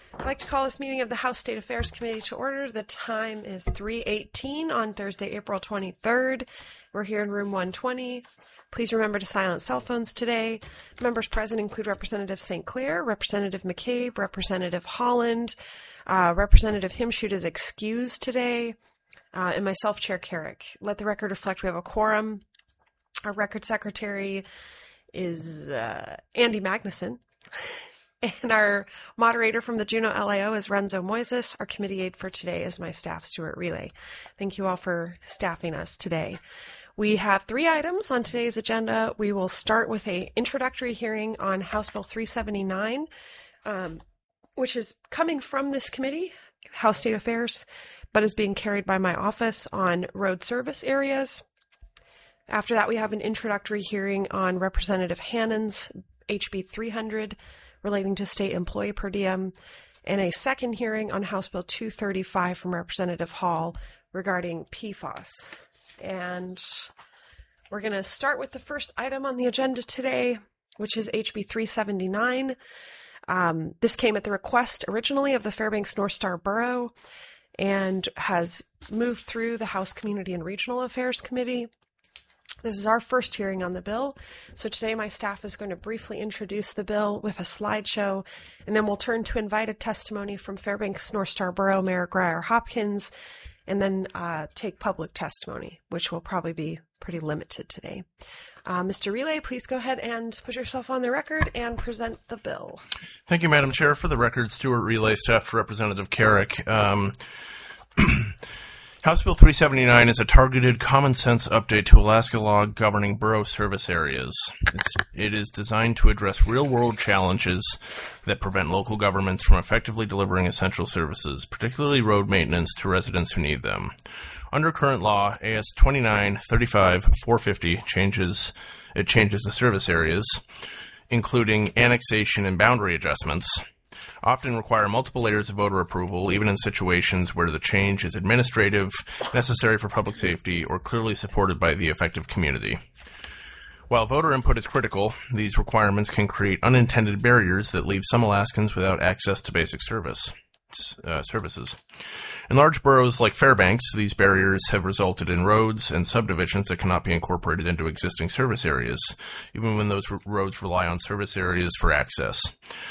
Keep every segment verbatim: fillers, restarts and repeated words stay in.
I'd like to call this meeting of the House State Affairs Committee to order. The time is three eighteen on Thursday, April twenty-third. We're here in room one twenty. Please remember to silence cell phones today. Members present include Representative Saint Clair, Representative McCabe, Representative Holland, uh, Representative Himshoot is excused today, uh, and myself, Chair Carrick. Let the record reflect we have a quorum. Our record secretary is uh, Andy Magnuson. And our moderator from the Juneau L I O is Renzo Moises. Our committee aide for today is my staff, Stuart Relay. Thank you all for staffing us today. We have three items on today's agenda. We will start with an introductory hearing on House Bill three seventy-nine, um, which is coming from this committee, House State Affairs, but is being carried by my office on road service areas. After that, we have an introductory hearing on Representative Hannon's H B three hundred, relating to state employee per diem, and a second hearing on House Bill two thirty-five from Representative Hall regarding P FAS. And we're going to start with the first item on the agenda today, which is H B three seventy-nine. Um, this came at the request originally of the Fairbanks North Star Borough and has moved through the House Community and Regional Affairs Committee. This is our first hearing on the bill, so today my staff is going to briefly introduce the bill with a slideshow, and then we'll turn to invited testimony from Fairbanks North Star Borough Mayor Grier Hopkins, and then uh, take public testimony, which will probably be pretty limited today. Uh, Mister Relay, please go ahead and put yourself on the record and present the bill. Thank you, Madam Chair. For the record, Stuart Relay, staff to Representative Carrick. Um, House Bill three seventy-nine is a targeted common sense update to Alaska law governing borough service areas. It's, it is designed to address real-world challenges that prevent local governments from effectively delivering essential services, particularly road maintenance, to residents who need them. Under current law, A S twenty-nine thirty-five dash four fifty changes it changes the service areas, including annexation and boundary adjustments, often require multiple layers of voter approval, even in situations where the change is administrative, necessary for public safety, or clearly supported by the affected community. While voter input is critical, these requirements can create unintended barriers that leave some Alaskans without access to basic service uh, services. In large boroughs like Fairbanks, these barriers have resulted in roads and subdivisions that cannot be incorporated into existing service areas, even when those r- roads rely on service areas for access.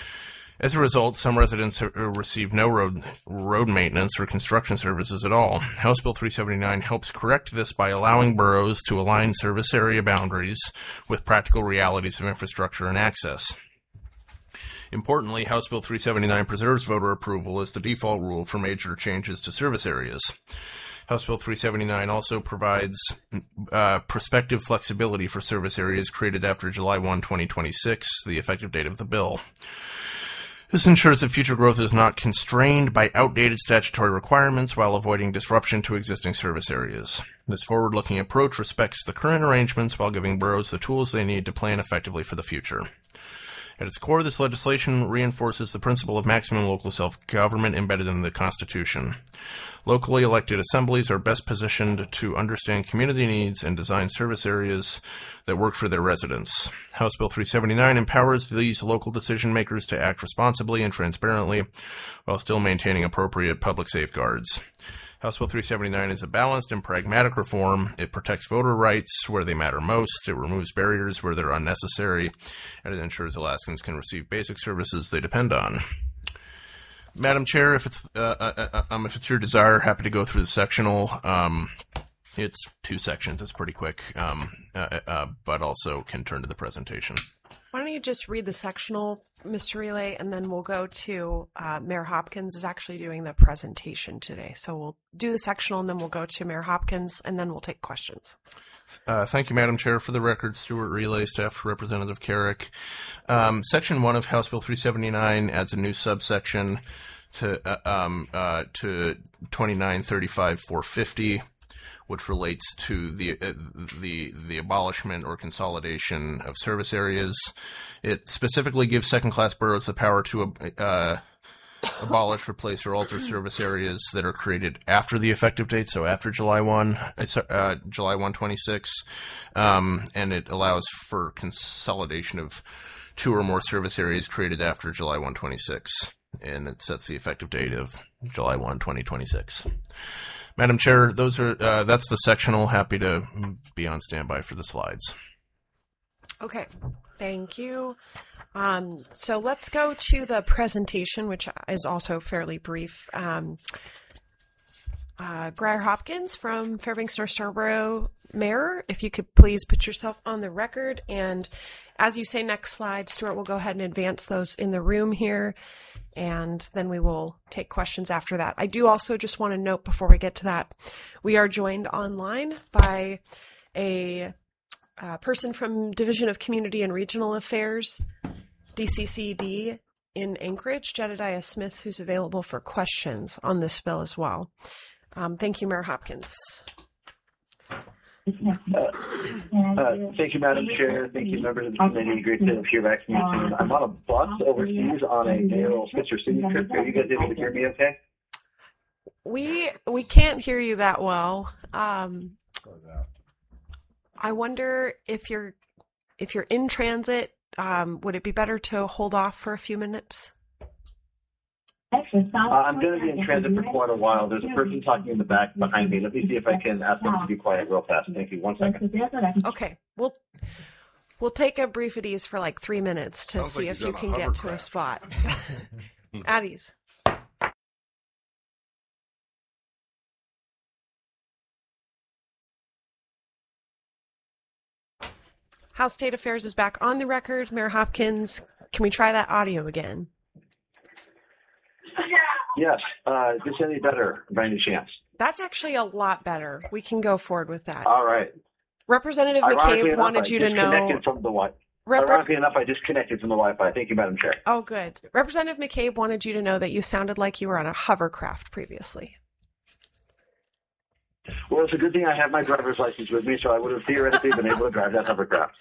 As a result, some residents have received no road road maintenance or construction services at all. House Bill three seventy-nine helps correct this by allowing boroughs to align service area boundaries with practical realities of infrastructure and access. Importantly, House Bill three seventy-nine preserves voter approval as the default rule for major changes to service areas. House Bill three seventy-nine also provides uh, prospective flexibility for service areas created after July first, twenty twenty-six, the effective date of the bill. This ensures that future growth is not constrained by outdated statutory requirements while avoiding disruption to existing service areas. This forward-looking approach respects the current arrangements while giving boroughs the tools they need to plan effectively for the future. At its core, this legislation reinforces the principle of maximum local self-government embedded in the Constitution. Locally elected assemblies are best positioned to understand community needs and design service areas that work for their residents. House Bill three seventy-nine empowers these local decision makers to act responsibly and transparently while still maintaining appropriate public safeguards. House Bill three seventy-nine is a balanced and pragmatic reform. It protects voter rights where they matter most, it removes barriers where they're unnecessary, and it ensures Alaskans can receive basic services they depend on. Madam Chair, if it's uh, uh, um, if it's your desire, happy to go through the sectional. Um, it's two sections. It's pretty quick, um, uh, uh, but also can turn to the presentation. Why don't you just read the sectional, Mister Relay, and then we'll go to uh, Mayor Hopkins is actually doing the presentation today. So we'll do the sectional, and then we'll go to Mayor Hopkins, and then we'll take questions. Uh, thank you, Madam Chair. For the record, Stuart Relay, staff to Representative Carrick. Um, Section one of House Bill three seventy-nine adds a new subsection to uh, um, uh, to twenty-nine thirty-five dash four fifty, which relates to the uh, the the abolishment or consolidation of service areas. It specifically gives second-class boroughs the power to uh, abolish, replace, or alter service areas that are created after the effective date, so after July first, uh, July first, twenty-six, um, and it allows for consolidation of two or more service areas created after July first, twenty-six. and it sets the effective date of July first, twenty twenty-six. Madam Chair, those are uh, that's the sectional. Happy to be on standby for the slides. Okay, thank you. Um, so let's go to the presentation, which is also fairly brief. Um, uh, Grier Hopkins from Fairbanks North Scarborough Mayor, if you could please put yourself on the record. And as you say next slide, Stuart will go ahead and advance those in the room here, and then we will take questions after that. I do also just want to note before we get to that, we are joined online by a uh, person from Division of Community and Regional Affairs, D C C D in Anchorage, Jedediah Smith, who's available for questions on this bill as well. Um, thank you, Mayor Hopkins. Uh, uh, thank you, Madam Chair. Thank you, members of the committee. Great to hear back from you soon. I'm on a bus overseas on a mayoral Spitzer City trip. Are you guys able to hear me okay? We we can't hear you that well. Um, I wonder if you're if you're in transit, um, would it be better to hold off for a few minutes? Uh, I'm going to be in transit for quite a while. There's a person talking in the back behind me. Let me see if I can ask them to be quiet real fast. Thank you. One second. Okay. We'll we'll take a brief at ease for like three minutes to Sounds see like if you're you on a can get to a hovercraft. spot. At ease. House State Affairs is back on the record. Mayor Hopkins, can we try that audio again? Yes. Uh, is this any better by any chance? That's actually a lot better. We can go forward with that. All right. Representative Ironically McCabe enough, wanted I you to know. disconnected from the Wi- Rep- Ironically enough, I disconnected from the Wi-Fi. Thank you, Madam Chair. Oh, good. Representative McCabe wanted you to know that you sounded like you were on a hovercraft previously. Well, it's a good thing I have my driver's license with me, so I would have theoretically been able to drive that hovercraft.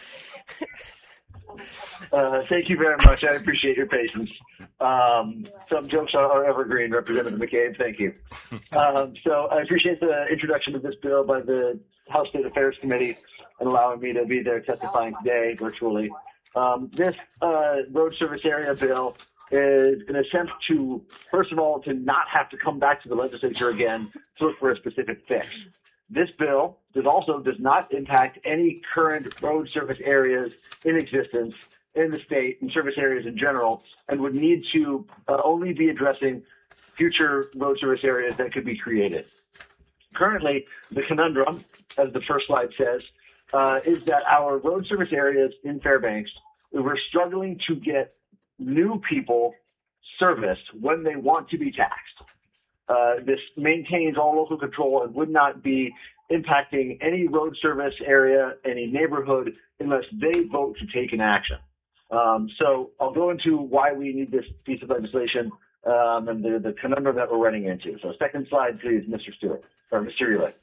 Uh, thank you very much. I appreciate your patience. Um, some jokes are, are evergreen, Representative McCabe. Thank you. Um, so I appreciate the introduction of this bill by the House State Affairs Committee and allowing me to be there testifying today virtually. Um, this uh, road service area bill is an attempt to, first of all, to not have to come back to the legislature again to look for a specific fix. This bill does also does not impact any current road service areas in existence in the state and service areas in general, and would need to uh, only be addressing future road service areas that could be created. Currently, the conundrum, as the first slide says, uh, is that our road service areas in Fairbanks, we're struggling to get new people serviced when they want to be taxed. Uh, this maintains all local control and would not be impacting any road service area, any neighborhood, unless they vote to take an action. Um, so I'll go into why we need this piece of legislation um, and the, the conundrum that we're running into. So second slide, please, Mister Stewart, or Mister Relay.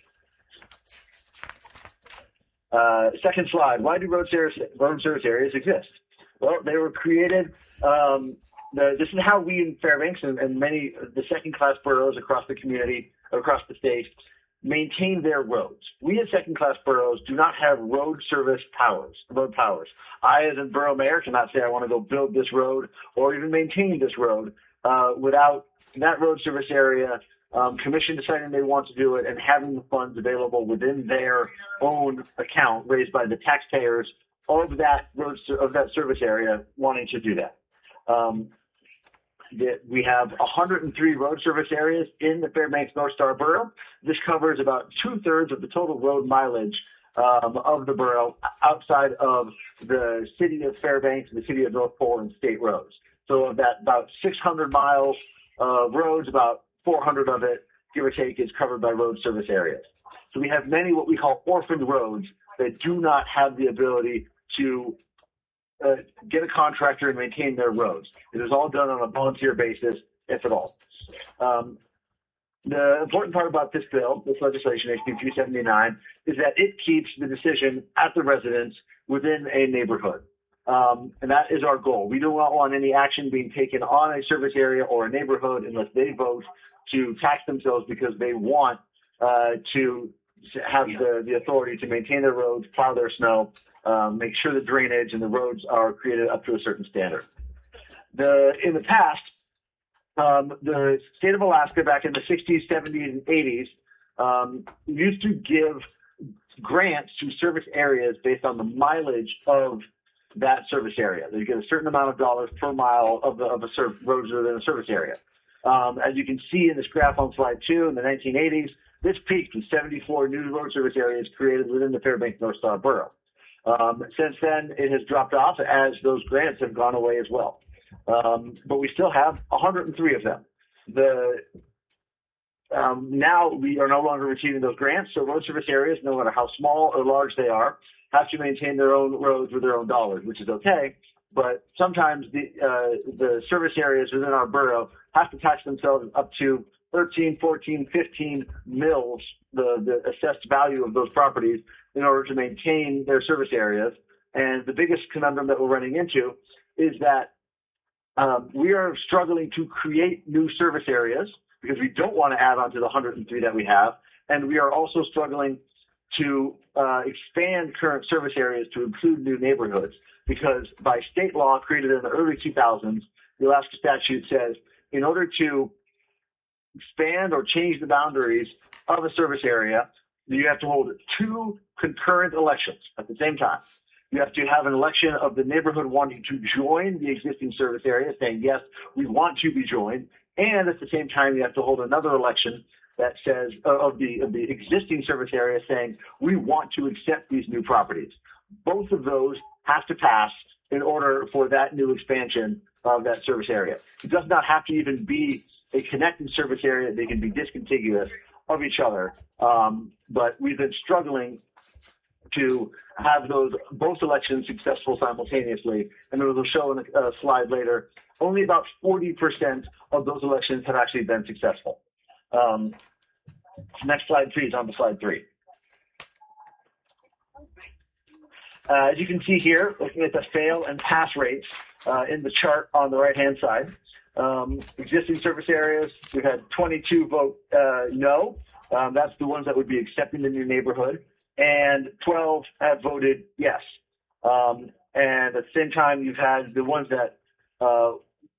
Uh, second slide, why do road service, road service areas exist? Well, they were created, um, the, this is how we in Fairbanks and, and many of the second-class boroughs across the community, across the state, maintain their roads. We as second-class boroughs do not have road service powers, road powers. I, as a borough mayor, cannot say I want to go build this road or even maintain this road uh, without that road service area um, commission deciding they want to do it and having the funds available within their own account raised by the taxpayers of that road of that service area wanting to do that. Um, that we have one hundred three road service areas in the Fairbanks North Star borough. This covers about two-thirds of the total road mileage um, of the borough outside of the city of Fairbanks and the city of North Pole and state roads. So of that about six hundred miles of roads, about four hundred of it, give or take, is covered by road service areas. So we have many what we call orphaned roads that do not have the ability to Uh, get a contractor and maintain their roads. It is all done on a volunteer basis, if at all. Um, the important part about this bill, this legislation, H B three seventy-nine, is that it keeps the decision at the residence within a neighborhood. Um, and that is our goal. We do not want any action being taken on a service area or a neighborhood unless they vote to tax themselves because they want uh, to have the, the authority to maintain their roads, plow their snow, Um, make sure the drainage and the roads are created up to a certain standard. The, in the past, um, the state of Alaska back in the sixties, seventies, and eighties um, used to give grants to service areas based on the mileage of that service area. They get a certain amount of dollars per mile of the of a serv- roads within a service area. Um, as you can see in this graph on slide two, in the nineteen eighties, this peaked with seventy-four new road service areas created within the Fairbanks North Star Borough. Um, since then, it has dropped off as those grants have gone away as well. Um, but we still have one hundred three of them. The um, now we are no longer receiving those grants, so road service areas, no matter how small or large they are, have to maintain their own roads with their own dollars, which is okay. But sometimes the uh, the service areas within our borough have to tax themselves up to thirteen, fourteen, fifteen mils, the, the assessed value of those properties, in order to maintain their service areas. And the biggest conundrum that we're running into is that um, we are struggling to create new service areas because we don't want to add on to the one hundred three that we have. And we are also struggling to uh, expand current service areas to include new neighborhoods, because by state law created in the early two thousands, the Alaska statute says in order to expand or change the boundaries of a service area, you have to hold two concurrent elections at the same time. You have to have an election of the neighborhood wanting to join the existing service area, saying, yes, we want to be joined. And at the same time, you have to hold another election that says uh, of the of the existing service area saying, we want to accept these new properties. Both of those have to pass in order for that new expansion of that service area. It does not have to even be a connected service area. They can be discontiguous of each other. Um, but we've been struggling to have those both elections successful simultaneously. And as we'll show in a, a slide later, only about forty percent of those elections have actually been successful. Um, next slide, please, on to slide three. Uh, as you can see here, looking at the fail and pass rates uh, in the chart on the right-hand side, um, existing service areas, we've had twenty-two vote uh, no. Um, that's the ones that would be accepting the new neighborhood. And twelve have voted yes. Um, and at the same time, you've had the ones that uh,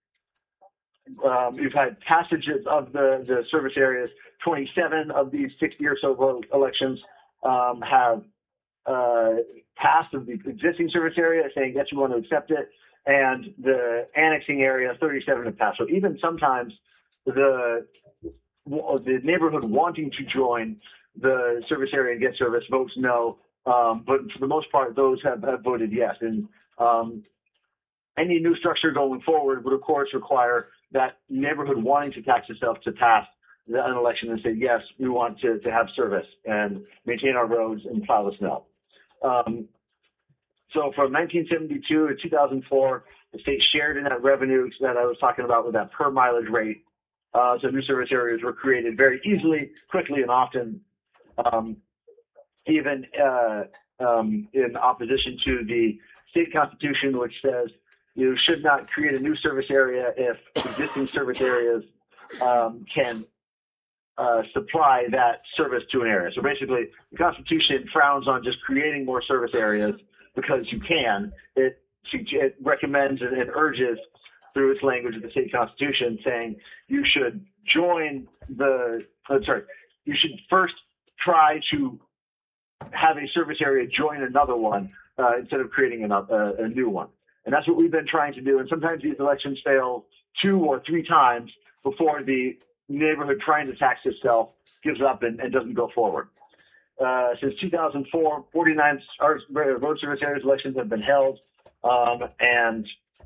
um, you've had passages of the, the service areas. twenty-seven of these sixty or so vote elections um, have uh, passed of the existing service area, saying yes, we want to accept it. And the annexing area, thirty-seven have passed. So even sometimes the the neighborhood wanting to join the service area and get service votes no, um, but for the most part, those have, have voted yes. And um, any new structure going forward would, of course, require that neighborhood wanting to tax itself to pass the, an election and say, yes, we want to, to have service and maintain our roads and plow the snow. Um, so from nineteen seventy-two to two thousand four, the state shared in that revenue that I was talking about with that per mileage rate. Uh, so new service areas were created very easily, quickly, and often. Um, even uh, um, in opposition to the state constitution, which says you should not create a new service area if existing service areas um, can uh, supply that service to an area. So basically, the Constitution frowns on just creating more service areas because you can. It, it recommends and it urges through its language of the state constitution saying you should join the, oh, sorry, you should first try to have a service area join another one uh, instead of creating a, a, a new one. And that's what we've been trying to do. And sometimes these elections fail two or three times before the neighborhood trying to tax itself gives up and, and doesn't go forward. Uh, since two thousand four, forty-nine road service areas elections have been held, um, and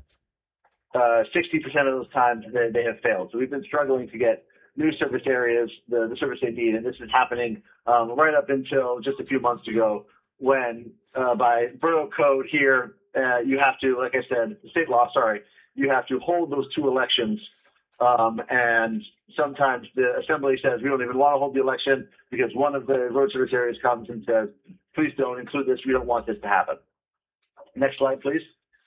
uh, sixty percent of those times they, they have failed. So we've been struggling to get new service areas, the, the service they need. And this is happening um, right up until just a few months ago when uh, by borough code here, uh, you have to, like I said, state law, sorry, you have to hold those two elections. Um, and sometimes the assembly says we don't even want to hold the election because one of the road service areas comes and says, please don't include this. We don't want this to happen. Next slide, please.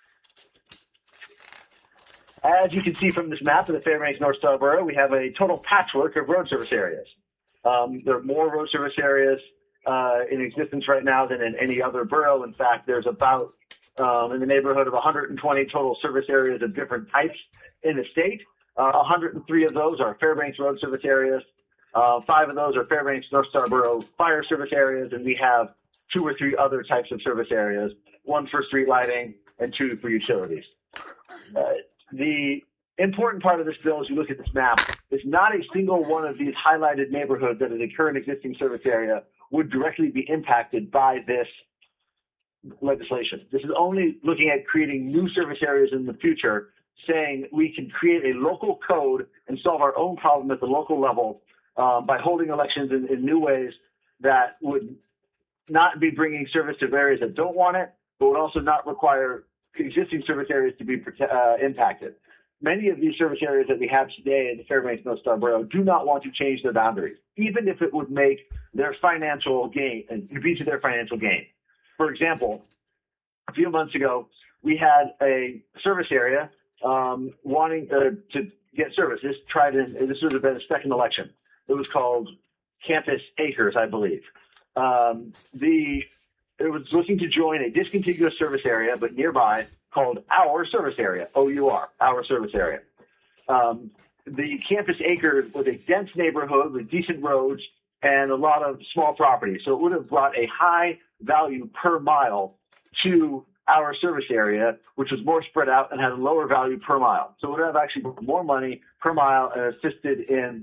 As you can see from this map of the Fairbanks North Star Borough, we have a total patchwork of road service areas. Um, there are more road service areas uh, in existence right now than in any other borough. In fact, there's about um, in the neighborhood of one hundred twenty total service areas of different types in the state. Uh, one hundred three of those are Fairbanks Road Service areas. Uh, five of those are Fairbanks North Star Borough Fire Service areas, and we have two or three other types of service areas, one for street lighting and two for utilities. Uh, the important part of this bill, as you look at this map, is not a single one of these highlighted neighborhoods that is a current existing service area would directly be impacted by this legislation. This is only looking at creating new service areas in the future, saying we can create a local code and solve our own problem at the local level um, by holding elections in, in new ways that would not be bringing service to areas that don't want it, but would also not require existing service areas to be uh, impacted. Many of these service areas that we have today in the Fairbanks North Star Borough do not want to change their boundaries, even if it would make their financial gain and be to their financial gain. For example, a few months ago, we had a service area um, wanting uh, to get service. This tried in, this would have been a second election. It was called Campus Acres, I believe. Um, the it was looking to join a discontiguous service area, but nearby, called Our Service Area, O U R, Our Service Area. Um, the Campus Acres was a dense neighborhood with decent roads and a lot of small properties. So it would have brought a high value per mile to our service area, which was more spread out and had a lower value per mile. So it would have actually brought more money per mile and assisted in,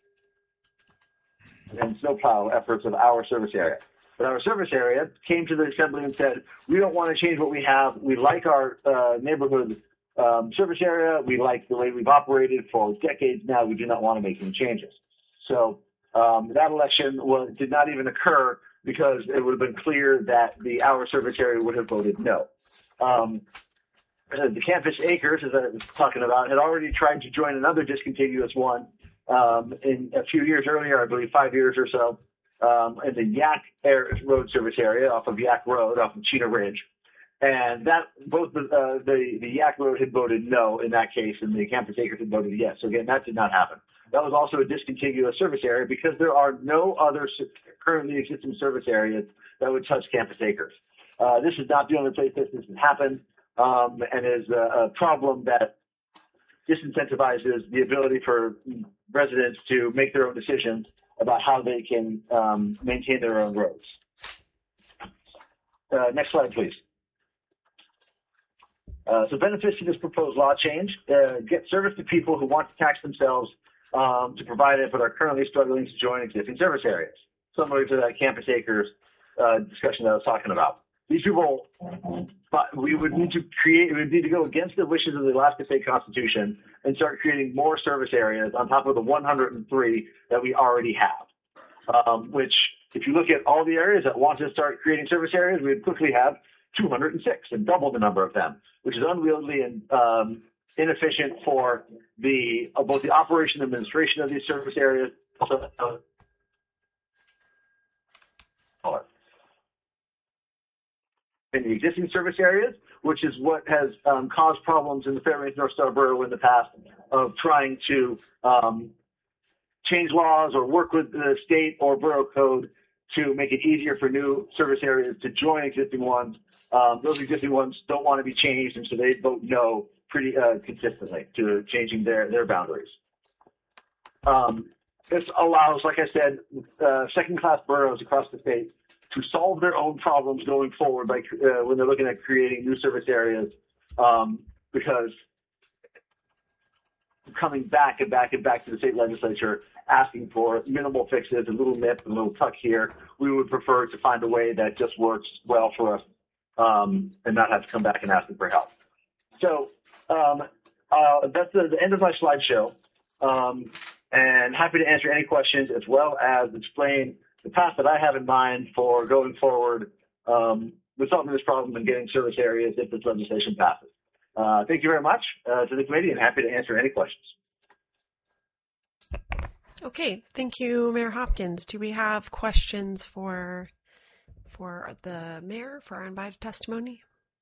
in snowplow efforts of our service area. But our service area came to the assembly and said, we don't want to change what we have. We like our uh, neighborhood um, service area. We like the way we've operated for decades now. We do not want to make any changes. So um, that election was, did not even occur because it would have been clear that the our service area would have voted no. Um, the Campus Acres, as I was talking about, had already tried to join another discontiguous one um, in a few years earlier, I believe five years or so. Um, in the Yak Air Road Service area off of Yak Road, off of Chena Ridge. And that both the, uh, the, the Yak Road had voted no in that case, and the Campus Acres had voted yes. So again, that did not happen. That was also a discontiguous service area because there are no other currently existing service areas that would touch Campus Acres. Uh, this is not the only place that this has happened, um, and is a, a problem that disincentivizes the ability for residents to make their own decisions about how they can um, maintain their own roads. Uh, next slide, please. Uh, so benefits to this proposed law change, uh, get service to people who want to tax themselves um, to provide it but are currently struggling to join existing service areas, similar to that Campus Acres uh, discussion that I was talking about. These people, but we would need to create, we would need to go against the wishes of the Alaska State Constitution and start creating more service areas on top of the one hundred three that we already have. Um, which, if you look at all the areas that want to start creating service areas, we would quickly have two hundred six and double the number of them, which is unwieldy and um, inefficient for the uh, both the operation and administration of these service areas. Also, uh, in the existing service areas, which is what has um, caused problems in the Fairbanks North Star Borough in the past of trying to um, change laws or work with the state or borough code to make it easier for new service areas to join existing ones. Um, those existing ones don't want to be changed, and so they vote no pretty uh, consistently to changing their, their boundaries. Um, this allows, like I said, uh, second-class boroughs across the state to solve their own problems going forward by uh, when they're looking at creating new service areas, um, because coming back and back and back to the state legislature asking for minimal fixes, a little nip, a little tuck here, we would prefer to find a way that just works well for us um, and not have to come back and ask them for help. So um, uh, that's the, the end of my slideshow, um, and happy to answer any questions as well as explain the path that I have in mind for going forward um, with solving this problem and getting service areas if this legislation passes. Uh, thank you very much uh, to the committee, and happy to answer any questions. Okay, thank you, Mayor Hopkins. Do we have questions for for the mayor for our invited testimony?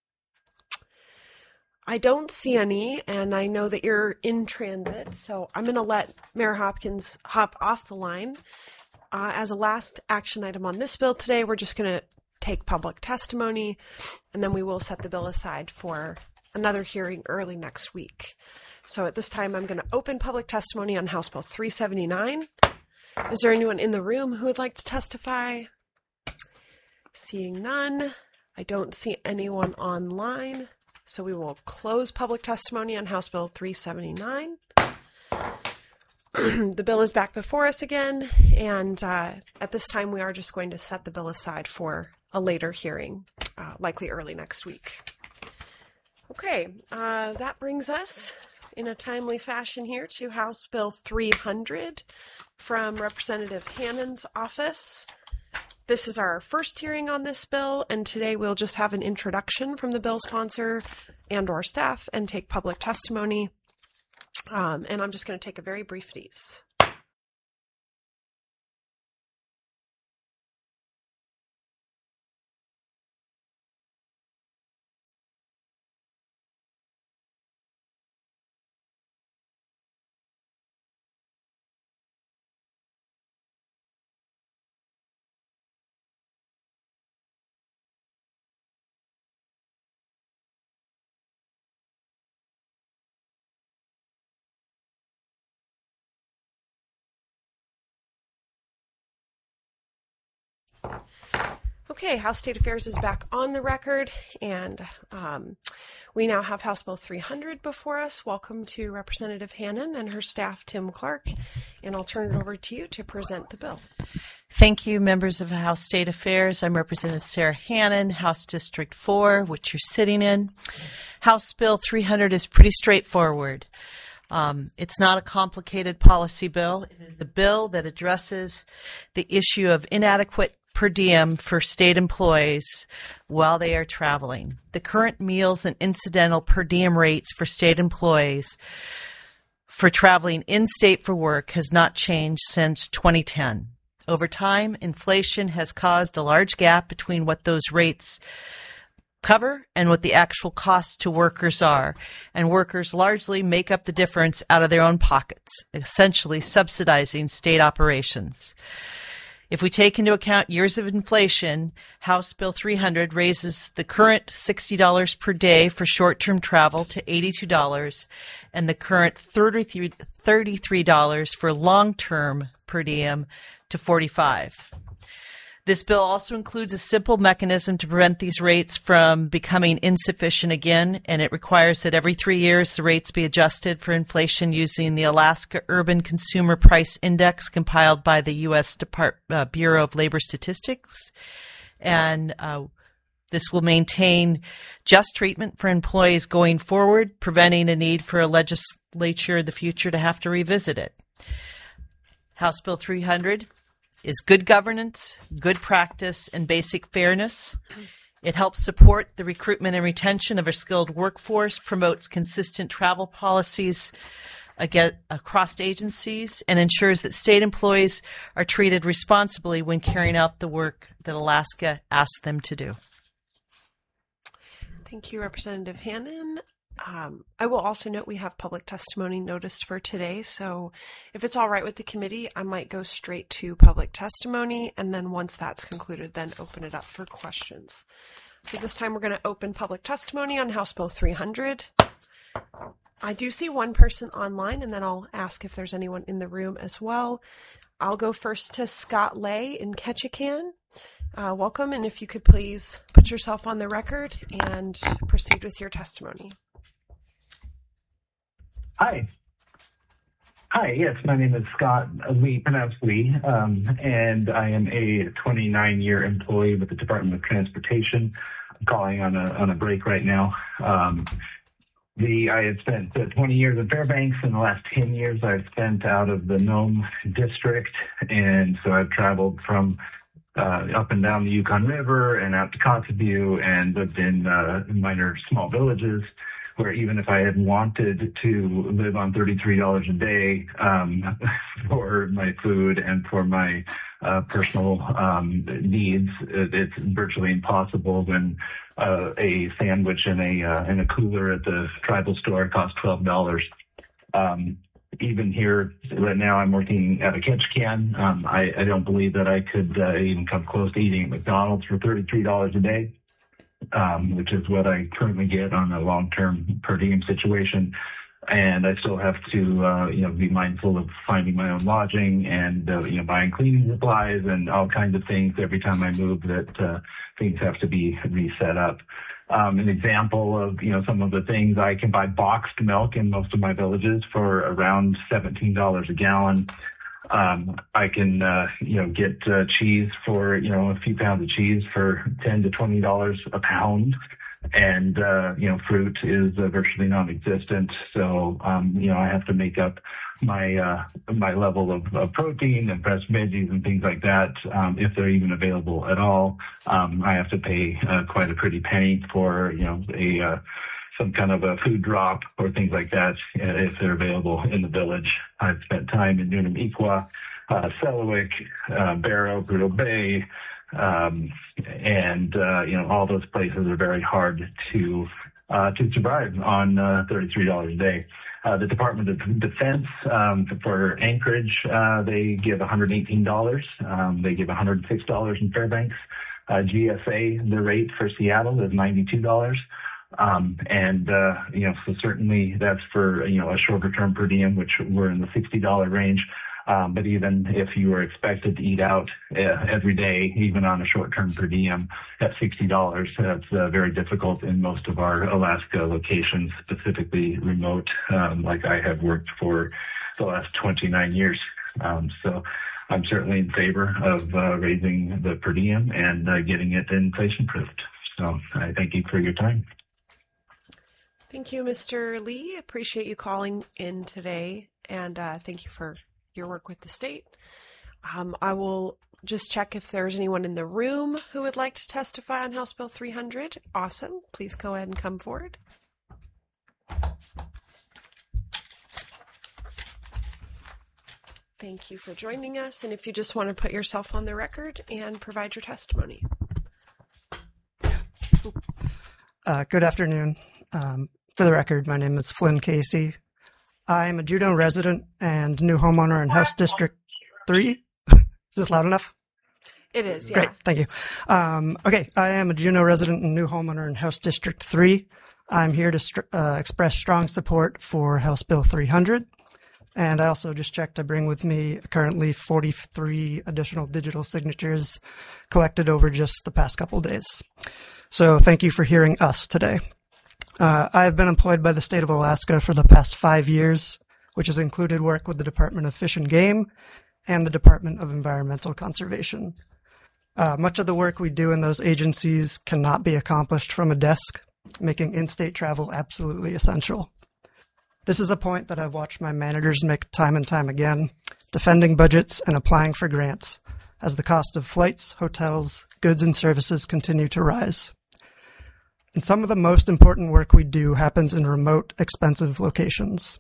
I don't see any, and I know that you're in transit, so I'm going to let Mayor Hopkins hop off the line. Uh, as a last action item on this bill today, we're just going to take public testimony, and then we will set the bill aside for another hearing early next week. So at this time, I'm going to open public testimony on House Bill three seventy-nine. Is there anyone in the room who would like to testify? Seeing none, I don't see anyone online, so we will close public testimony on House Bill three seventy-nine. The bill is back before us again, and uh, at this time we are just going to set the bill aside for a later hearing, uh, likely early next week. Okay, uh, that brings us in a timely fashion here to House Bill three hundred from Representative Hannon's office. This is our first hearing on this bill, and today we'll just have an introduction from the bill sponsor and or staff and take public testimony. Um, and I'm just going to take a very brief at ease. Okay, House State Affairs is back on the record, and um, we now have House Bill three hundred before us. Welcome to Representative Hannon and her staff, Tim Clark, and I'll turn it over to you to present the bill. Thank you, members of House State Affairs. I'm Representative Sarah Hannon, House District four, which you're sitting in. House Bill three hundred is pretty straightforward. Um, it's not a complicated policy bill. It is a bill that addresses the issue of inadequate per diem for state employees while they are traveling. The current meals and incidental per diem rates for state employees for traveling in-state for work has not changed since twenty ten. Over time, inflation has caused a large gap between what those rates cover and what the actual costs to workers are, and workers largely make up the difference out of their own pockets, essentially subsidizing state operations. If we take into account years of inflation, House Bill three hundred raises the current sixty dollars per day for short-term travel to eighty-two dollars and the current thirty-three dollars for long-term per diem to forty-five dollars. This bill also includes a simple mechanism to prevent these rates from becoming insufficient again, and it requires that every three years the rates be adjusted for inflation using the Alaska Urban Consumer Price Index compiled by the U S Depart- uh, Bureau of Labor Statistics. And uh, this will maintain just treatment for employees going forward, preventing a need for a legislature in the future to have to revisit it. House Bill three hundred is good governance, good practice, and basic fairness. It helps support the recruitment and retention of a skilled workforce, promotes consistent travel policies across agencies, and ensures that state employees are treated responsibly when carrying out the work that Alaska asks them to do. Thank you, Representative Hannon. Um, I will also note we have public testimony noticed for today, so if it's all right with the committee, I might go straight to public testimony, and then once that's concluded, then open it up for questions. So this time we're going to open public testimony on House Bill three hundred. I do see one person online, and then I'll ask if there's anyone in the room as well. I'll go first to Scott Lay in Ketchikan. Uh, welcome, and if you could please put yourself on the record and proceed with your testimony. Hi. Hi, yes, my name is Scott Lee, pronounced Lee, um, and I am a twenty-nine-year employee with the Department of Transportation. I'm calling on a on a break right now. Um, the I had spent uh, twenty years in Fairbanks, and the last ten years I've spent out of the Nome district, and so I've traveled from uh, up and down the Yukon River and out to Kotzebue and lived in uh, minor small villages, where even if I had wanted to live on thirty-three dollars a day um, for my food and for my uh, personal um, needs, it, it's virtually impossible when uh, a sandwich in a uh, in a cooler at the tribal store costs twelve dollars. Um, even here right now, I'm working at a Ketchikan. Um, I, I don't believe that I could uh, even come close to eating at McDonald's for thirty-three dollars a day. Um, which is what I currently get on a long-term per diem situation. and I still have to, uh, you know, be mindful of finding my own lodging and, uh, you know, buying cleaning supplies and all kinds of things every time I move that uh, things have to be reset up. Um, an example of, you know, some of the things, I can buy boxed milk in most of my villages for around seventeen dollars a gallon. Um, I can, uh, you know, get uh, cheese for, you know, a few pounds of cheese for ten to twenty dollars a pound. And, uh, you know, fruit is uh, virtually non-existent. So, um, you know, I have to make up my, uh, my level of, of protein and fresh veggies and things like that. Um, if they're even available at all, um, I have to pay uh, quite a pretty penny for, you know, a, uh, some kind of a food drop or things like that uh, if they're available in the village. I've spent time in Newnham Equa, uh, Selawik, uh, Barrow, Prudhoe Bay, um, and, uh, you know, all those places are very hard to, uh, to survive on, uh, thirty-three dollars a day. Uh, the Department of Defense, um, for Anchorage, uh, they give one hundred eighteen dollars. Um, they give one hundred six dollars in Fairbanks. Uh, G S A, the rate for Seattle is ninety-two dollars. Um, and, uh, you know, so certainly that's for, you know, a shorter term per diem, which we're in the sixty dollars range. Um, but even if you were expected to eat out uh, every day, even on a short term per diem at sixty dollars, that's uh, very difficult in most of our Alaska locations, specifically remote, um, like I have worked for the last twenty-nine years. Um, so I'm certainly in favor of uh, raising the per diem and uh, getting it inflation proofed. So I thank you for your time. Thank you, Mister Lee. Appreciate you calling in today, and uh, thank you for your work with the state. Um, I will just check if there's anyone in the room who would like to testify on House Bill three hundred. Awesome. Please go ahead and come forward. Thank you for joining us, and if you just want to put yourself on the record and provide your testimony. Uh, good afternoon. Um, for the record, my name is Flynn Casey. I'm a Juneau resident and new homeowner in House District three. Is this loud enough? It is, yeah. Great, thank you. Um, okay, I am a Juneau resident and new homeowner in House District three. I'm here to st- uh, express strong support for House Bill three hundred. And I also just checked to bring with me currently forty-three additional digital signatures collected over just the past couple days. So thank you for hearing us today. Uh, I have been employed by the state of Alaska for the past five years, which has included work with the Department of Fish and Game and the Department of Environmental Conservation. Uh, much of the work we do in those agencies cannot be accomplished from a desk, making in-state travel absolutely essential. This is a point that I've watched my managers make time and time again, defending budgets and applying for grants as the cost of flights, hotels, goods, and services continue to rise. And some of the most important work we do happens in remote, expensive locations.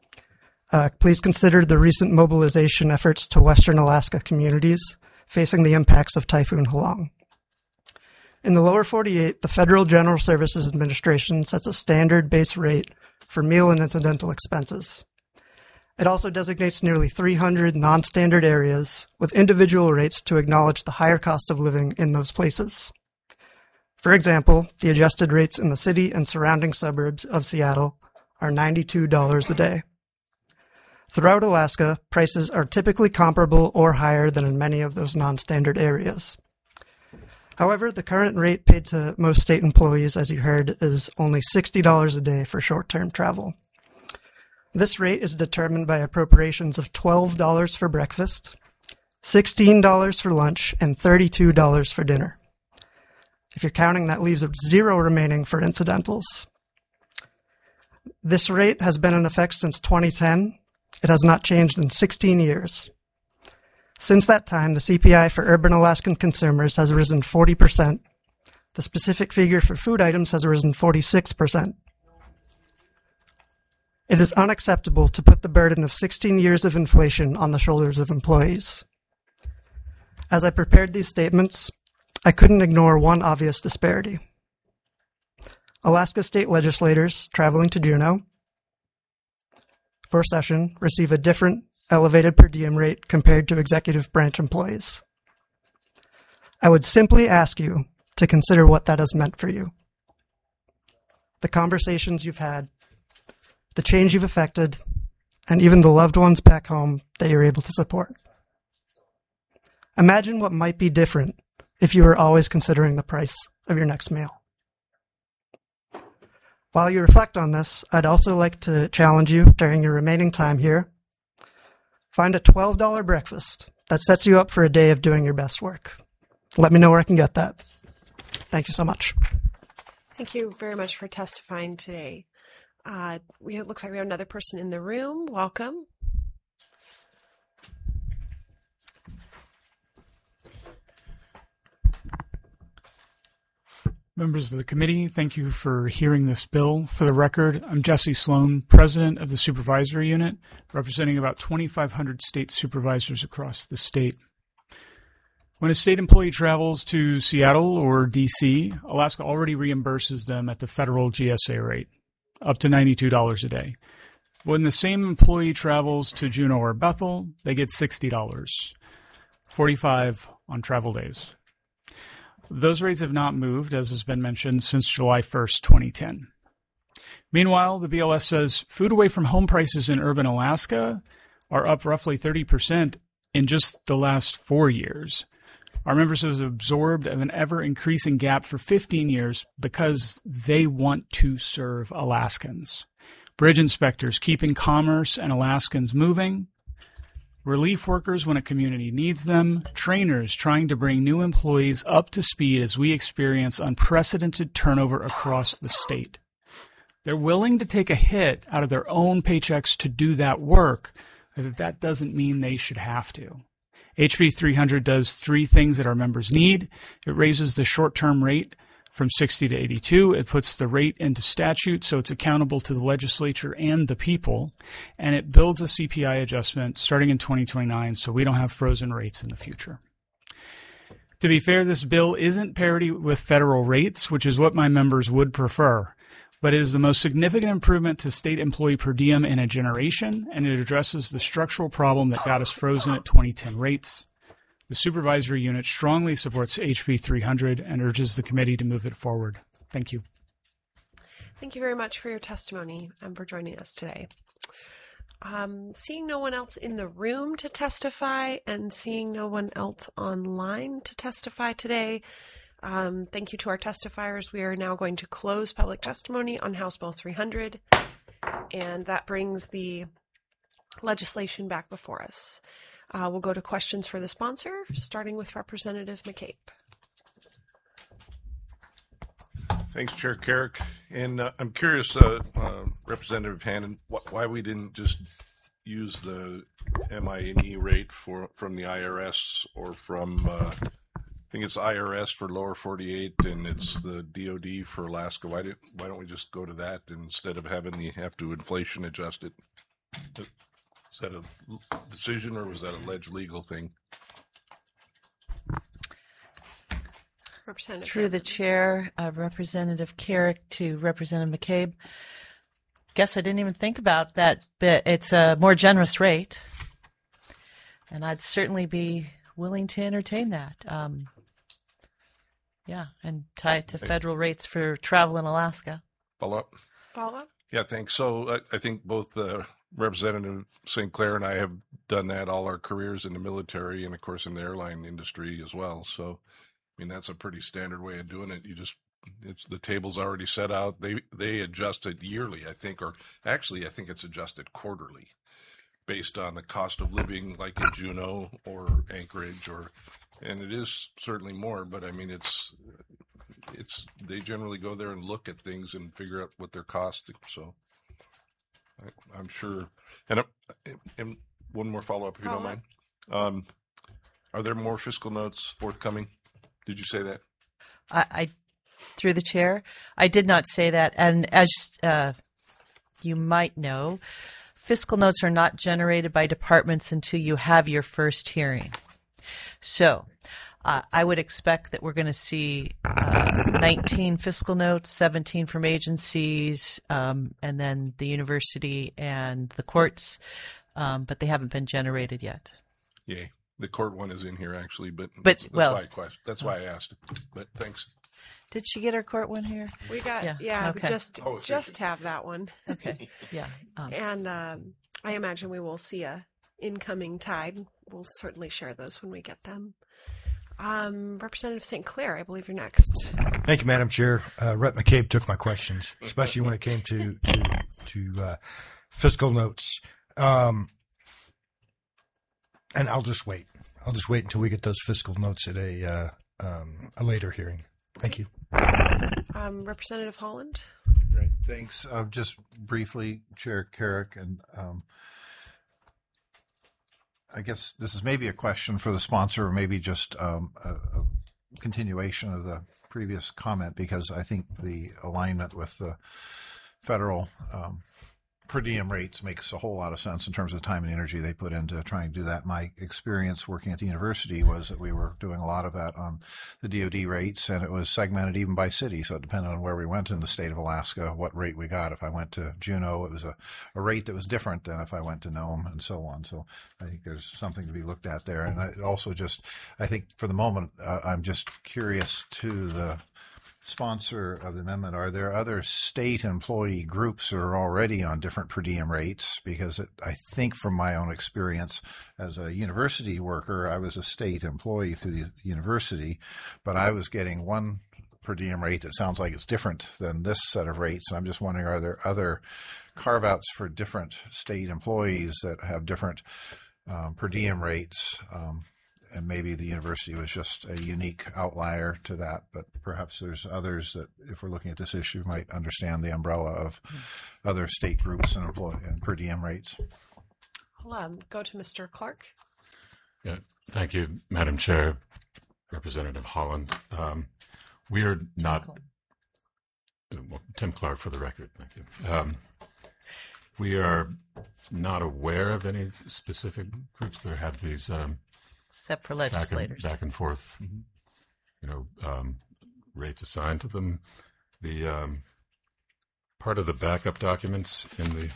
Uh, please consider the recent mobilization efforts to Western Alaska communities facing the impacts of Typhoon Halong. In the lower forty-eight, the Federal General Services Administration sets a standard base rate for meal and incidental expenses. It also designates nearly three hundred non-standard areas with individual rates to acknowledge the higher cost of living in those places. For example, the adjusted rates in the city and surrounding suburbs of Seattle are ninety-two dollars a day. Throughout Alaska, prices are typically comparable or higher than in many of those non-standard areas. However, the current rate paid to most state employees, as you heard, is only sixty dollars a day for short-term travel. This rate is determined by appropriations of twelve dollars for breakfast, sixteen dollars for lunch, and thirty-two dollars for dinner. If you're counting, that leaves zero remaining for incidentals. This rate has been in effect since twenty ten. It has not changed in sixteen years. Since that time, the C P I for urban Alaskan consumers has risen forty percent. The specific figure for food items has risen forty-six percent. It is unacceptable to put the burden of sixteen years of inflation on the shoulders of employees. As I prepared these statements, I couldn't ignore one obvious disparity. Alaska state legislators traveling to Juneau for session receive a different elevated per diem rate compared to executive branch employees. I would simply ask you to consider what that has meant for you. The conversations you've had, the change you've affected, and even the loved ones back home that you're able to support. Imagine what might be different if you were always considering the price of your next meal. While you reflect on this, I'd also like to challenge you during your remaining time here. Find a twelve dollars breakfast that sets you up for a day of doing your best work. Let me know where I can get that. Thank you so much. Thank you very much for testifying today. Uh, we, it looks like we have another person in the room. Welcome. Members of the committee, thank you for hearing this bill. For the record, I'm Jesse Sloan, president of the supervisory unit, representing about twenty-five hundred state supervisors across the state. When a state employee travels to Seattle or D C, Alaska already reimburses them at the federal G S A rate, up to ninety-two dollars a day. When the same employee travels to Juneau or Bethel, they get sixty dollars, forty-five dollars on travel days. Those rates have not moved, as has been mentioned, since July first, twenty ten. Meanwhile, the B L S says food away from home prices in urban Alaska are up roughly thirty percent in just the last four years. Our members have absorbed an ever-increasing gap for fifteen years because they want to serve Alaskans. Bridge inspectors keeping commerce and Alaskans moving, relief workers when a community needs them, trainers trying to bring new employees up to speed as we experience unprecedented turnover across the state. They're willing to take a hit out of their own paychecks to do that work, but that doesn't mean they should have to. H B three hundred does three things that our members need. It raises the short-term rate from sixty to eighty-two. It puts the rate into statute so it's accountable to the legislature and the people. And it builds a C P I adjustment starting in twenty twenty-nine so we don't have frozen rates in the future. To be fair, this bill isn't parity with federal rates, which is what my members would prefer. But it is the most significant improvement to state employee per diem in a generation, and it addresses the structural problem that got us frozen at twenty ten rates. The supervisory unit strongly supports H B three hundred and urges the committee to move it forward. Thank you. Thank you very much for your testimony and for joining us today. Um, seeing no one else in the room to testify and seeing no one else online to testify today, um, thank you to our testifiers. We are now going to close public testimony on House Bill three hundred, and that brings the legislation back before us. Uh, we'll go to questions for the sponsor, starting with Representative McCabe. Thanks, Chair Carrick. And uh, I'm curious, uh, uh, Representative Hannon, wh- why we didn't just use the M I N E rate for from the I R S or from, uh, I think it's I R S for lower forty-eight and it's the D O D for Alaska. Why did why don't we just go to that instead of having the have to inflation adjust it? Is that a decision or was that a alleged legal thing? Representative Through the chair, uh, Representative Carrick to Representative McCabe. Guess I didn't even think about that bit. It's a more generous rate, and I'd certainly be willing to entertain that. Um, yeah, and tie it to federal rates for travel in Alaska. Follow up? Follow up? Yeah, thanks. So uh, I think both uh, Representative Saint Clair and I have done that all our careers in the military and, of course, in the airline industry as well. So, I mean, that's a pretty standard way of doing it. You just, it's the table's already set out. They they adjust it yearly, I think, or actually, I think it's adjusted quarterly based on the cost of living, like in Juneau or Anchorage, or, and it is certainly more. But I mean, it's it's they generally go there and look at things and figure out what they're costing. So, I, I'm sure. And uh, and one more follow up, if you don't mind. Um, are there more fiscal notes forthcoming? Did you say that? I, I through the chair, I did not say that. And as uh, you might know, fiscal notes are not generated by departments until you have your first hearing. So uh, I would expect that we're going to see uh, nineteen fiscal notes, seventeen from agencies, um, and then the university and the courts, um, but they haven't been generated yet. Yay. The court one is in here, actually, but, But, that's, that's well, why I question, that's why I asked. But thanks. Did she get her court one here? We got, Yeah, yeah, okay. we just, Oh, so just she- have that one. Okay. Yeah. Um, And um, I imagine we will see a incoming tide. We'll certainly share those when we get them. Um, Representative Saint Clair, I believe you're next. Thank you, Madam Chair. Uh, Rep McCabe took my questions, especially when it came to to, to uh, fiscal notes. Um, and I'll just wait. I'll just wait until we get those fiscal notes at a uh, um, a later hearing. Thank you. Um, Representative Holland. Great, thanks. Uh, just briefly, Chair Carrick, and um, I guess this is maybe a question for the sponsor, or maybe just um, a, a continuation of the previous comment, because I think the alignment with the federal um, per diem rates makes a whole lot of sense in terms of the time and energy they put into trying to do that. My experience working at the university was that we were doing a lot of that on the D O D rates, and it was segmented even by city. So it depended on where we went in the state of Alaska, what rate we got. If I went to Juneau, it was a, a rate that was different than if I went to Nome, and so on. So I think there's something to be looked at there. And I also just, I think for the moment, uh, I'm just curious to the sponsor of the amendment, are there other state employee groups that are already on different per diem rates? Because it, I think from my own experience as a university worker, I was a state employee through the university, but I was getting one per diem rate that sounds like it's different than this set of rates. And I'm just wondering, are there other carve-outs for different state employees that have different um, per diem rates? Um, And maybe the university was just a unique outlier to that, but perhaps there's others that, if we're looking at this issue, might understand the umbrella of other state groups and, employ- and per diem rates. I'll um, go to Mister Clark. Yeah, thank you, Madam Chair, Representative Holland. Um, we are not uh, well, Tim Clark for the record. Thank you. Um, we are not aware of any specific groups that have these. Um, except for back and, legislators. back and forth, you know, um, rates assigned to them. The um, part of the backup documents in the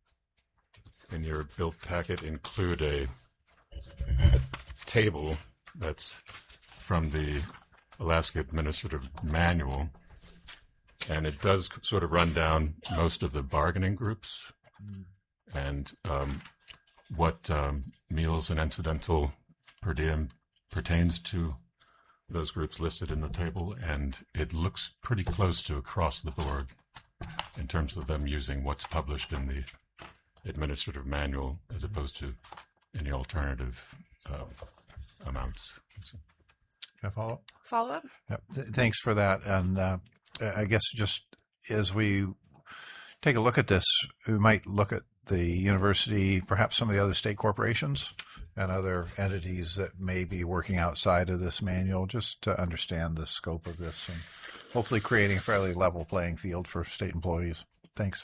in your bill packet include a, a table that's from the Alaska Administrative Manual, and it does sort of run down most of the bargaining groups and um, what um, meals and incidental per diem pertains to those groups listed in the table, and it looks pretty close to across the board in terms of them using what's published in the administrative manual as opposed to any alternative uh, amounts. Can I follow up? Follow up? Yep. Th- thanks for that. And uh, I guess just as we take a look at this, we might look at the university, perhaps some of the other state corporations and other entities that may be working outside of this manual, just to understand the scope of this and hopefully creating a fairly level playing field for state employees. Thanks.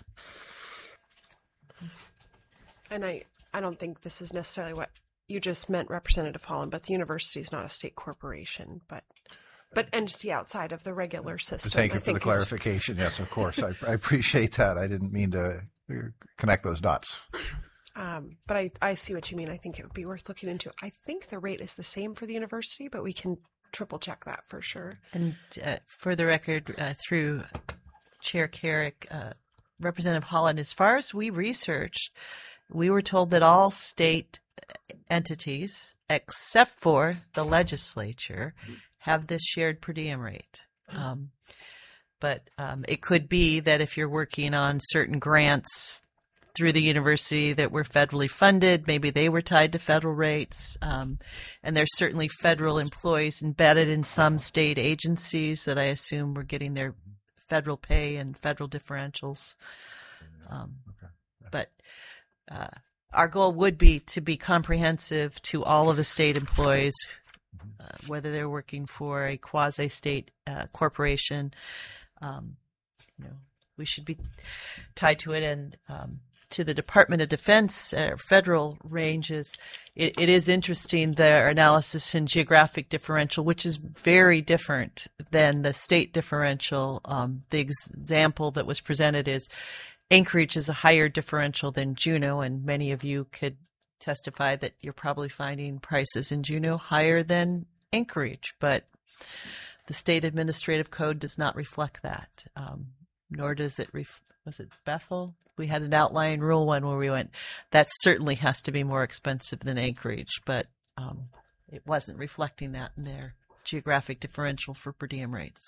And I, I don't think this is necessarily what you just meant, Representative Holland, but the university is not a state corporation, but but entity outside of the regular system. Thank you I for the think is- clarification. Yes, of course. I, I appreciate that. I didn't mean to connect those dots. Um, but I, I see what you mean. I think it would be worth looking into. I think the rate is the same for the university, but we can triple check that for sure. And uh, for the record, uh, through Chair Carrick, uh, Representative Holland, as far as we researched, we were told that all state entities, except for the legislature, have this shared per diem rate. Um, but um, it could be that if you're working on certain grants through the university that were federally funded, maybe they were tied to federal rates. Um, and there's certainly federal employees embedded in some state agencies that I assume were getting their federal pay and federal differentials. Um, but uh, our goal would be to be comprehensive to all of the state employees, uh, whether they're working for a quasi-state uh, corporation. Um, you know, we should be tied to it, and um, to the Department of Defense, uh, federal ranges. It, it is interesting, their analysis in geographic differential, which is very different than the state differential. Um, the example that was presented is Anchorage is a higher differential than Juneau, and many of you could testify that you're probably finding prices in Juneau higher than Anchorage. But the state administrative code does not reflect that, um, nor does it. Ref- was it Bethel? We had an outlying rule one where we went, that certainly has to be more expensive than Anchorage, but um, it wasn't reflecting that in their geographic differential for per diem rates.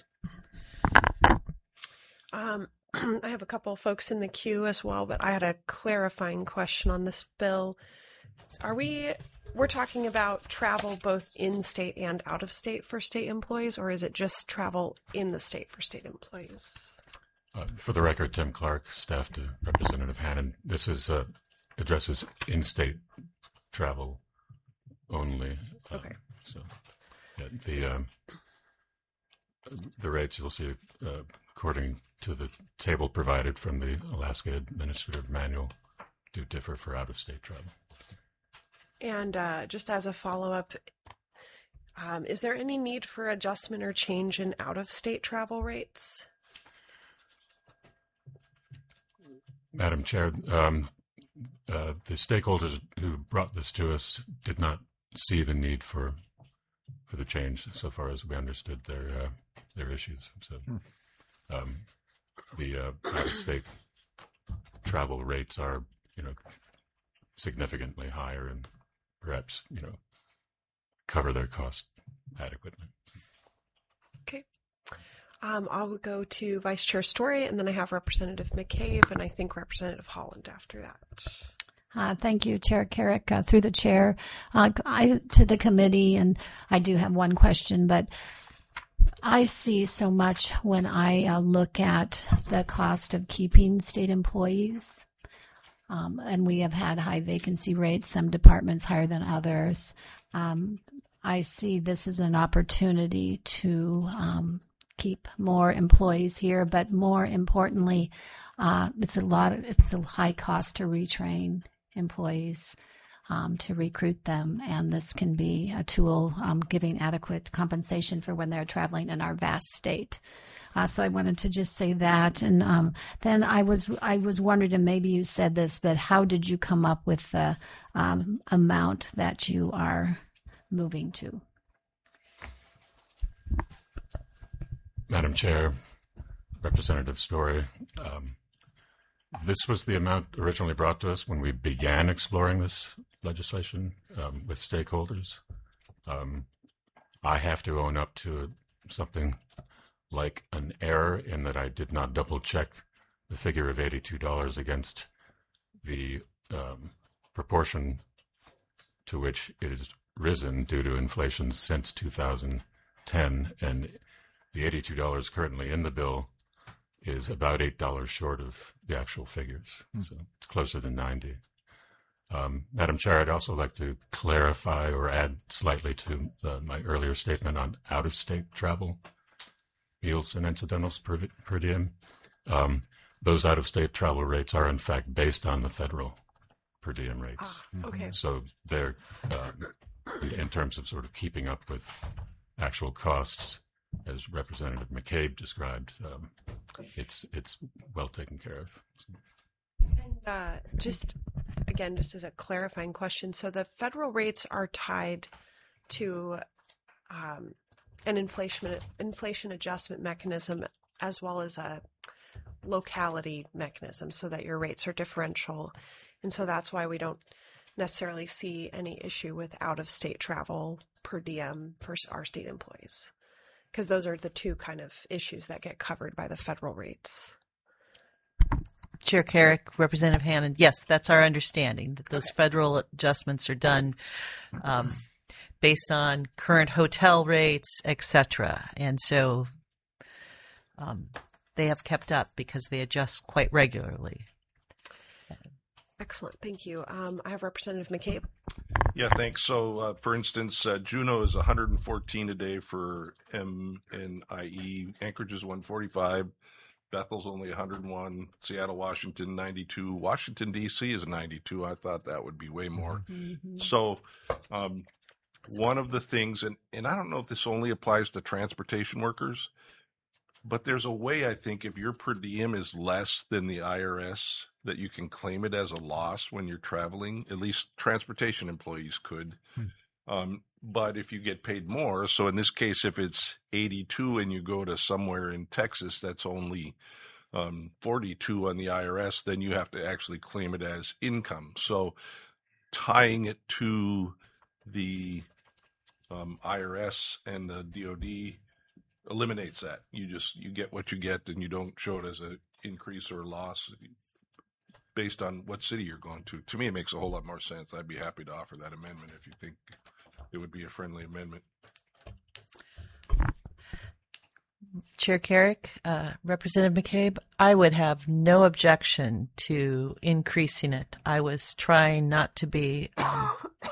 Um, I have a couple of folks in the queue as well, but I had a clarifying question on this bill. Are we, we're talking about travel both in state and out of state for state employees, or is it just travel in the state for state employees? Uh, for the record, Tim Clark, staff to Representative Hannan. This is uh, addresses in-state travel only. Um, okay. So yeah, the um, the rates you'll see, uh, according to the table provided from the Alaska Administrative Manual, do differ for out-of-state travel. And uh, just as a follow-up, um, is there any need for adjustment or change in out-of-state travel rates? Madam Chair, um, uh, the stakeholders who brought this to us did not see the need for for the change, so far as we understood their uh, their issues. So, um, the uh, out-of-state travel rates are, you know, significantly higher, and perhaps, you know, cover their cost adequately. Okay. Um, I'll go to Vice Chair Story, and then I have Representative McCabe, and I think Representative Holland after that. Uh, thank you, Chair Carrick. Uh, through the chair, uh, I to the committee, and I do have one question, but I see so much when I uh, look at the cost of keeping state employees, um, and we have had high vacancy rates, some departments higher than others. Um, I see this as an opportunity to um, keep more employees here, but more importantly, uh, it's a lot. Of, it's a high cost to retrain employees, um, to recruit them, and this can be a tool um, giving adequate compensation for when they're traveling in our vast state. Uh, so I wanted to just say that, and um, then I was I was wondering, and maybe you said this, but how did you come up with the um, amount that you are moving to? Madam Chair, Representative Story, um, this was the amount originally brought to us when we began exploring this legislation um, with stakeholders. Um, I have to own up to something like an error in that I did not double check the figure of eighty-two dollars against the um, proportion to which it has risen due to inflation since two thousand ten, and the eighty-two dollars currently in the bill is about eight dollars short of the actual figures. Mm. So it's closer to ninety dollars. Um, Madam Chair, I'd also like to clarify or add slightly to uh, my earlier statement on out-of-state travel, meals and incidentals per, per diem. Um, those out-of-state travel rates are, in fact, based on the federal per diem rates. Ah, okay. So they're, uh, in, in terms of sort of keeping up with actual costs, as Representative McCabe described, um, it's it's well taken care of. And uh, just, again, just as a clarifying question, so the federal rates are tied to um, an inflation inflation adjustment mechanism as well as a locality mechanism so that your rates are differential. And so that's why we don't necessarily see any issue with out-of-state travel per diem for our state employees, because those are the two kind of issues that get covered by the federal rates. Chair Carrick, Representative Hannan, yes, that's our understanding, that those federal adjustments are done um, based on current hotel rates, et cetera. And so um, they have kept up because they adjust quite regularly. Excellent. Thank you. Um, I have Representative McCabe. Yeah, thanks. So, uh, for instance, uh, Juneau is one hundred fourteen a day for M N I E. Anchorage is one forty-five. Bethel's only one hundred one. Seattle, Washington, ninety-two. Washington, D C is ninety-two. I thought that would be way more. Mm-hmm. So, um, one of the things, and, and I don't know if this only applies to transportation workers, but there's a way, I think, if your per diem is less than the I R S, that you can claim it as a loss when you're traveling. At least transportation employees could. Hmm. Um, but if you get paid more, so in this case, if it's eighty-two and you go to somewhere in Texas that's only um, forty-two on the I R S, then you have to actually claim it as income. So tying it to the um, I R S and the D O D eliminates that. You just, you get what you get, and you don't show it as an increase or loss based on what city you're going to. To me, it makes a whole lot more sense. I'd be happy to offer that amendment if you think it would be a friendly amendment. Chair Carrick, uh, Representative McCabe, I would have no objection to increasing it. I was trying not to be um,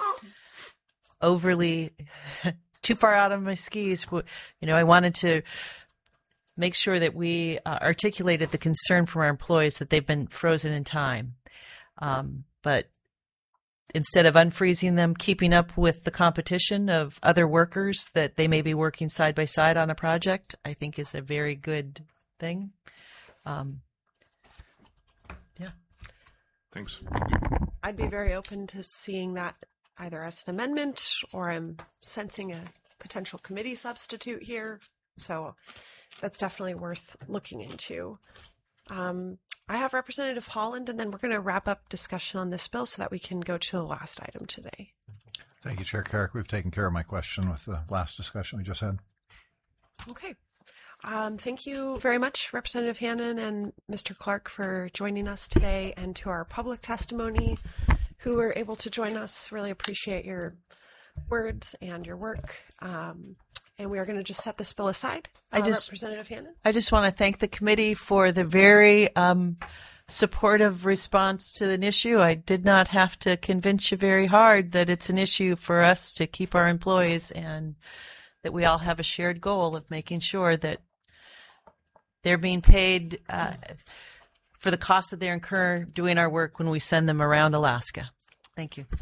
overly too far out of my skis. You know, I wanted to make sure that we uh, articulated the concern from our employees that they've been frozen in time. Um, but instead of unfreezing them, keeping up with the competition of other workers that they may be working side by side on a project, I think is a very good thing. Um, yeah. Thanks. I'd be very open to seeing that either as an amendment, or I'm sensing a potential committee substitute here. So that's definitely worth looking into. Um, I have Representative Holland, and then we're going to wrap up discussion on this bill so that we can go to the last item today. Thank you, Chair Carrick. We've taken care of my question with the last discussion we just had. Okay. Um, thank you very much, Representative Hannan and Mister Clark, for joining us today, and to our public testimony who were able to join us. Really appreciate your words and your work. Um, and we are going to just set this bill aside. I Uh, just, Representative Hannan? I just want to thank the committee for the very um, supportive response to an issue. I did not have to convince you very hard that it's an issue for us to keep our employees, and that we all have a shared goal of making sure that they're being paid uh, for the cost that they incur doing our work when we send them around Alaska. Thank you.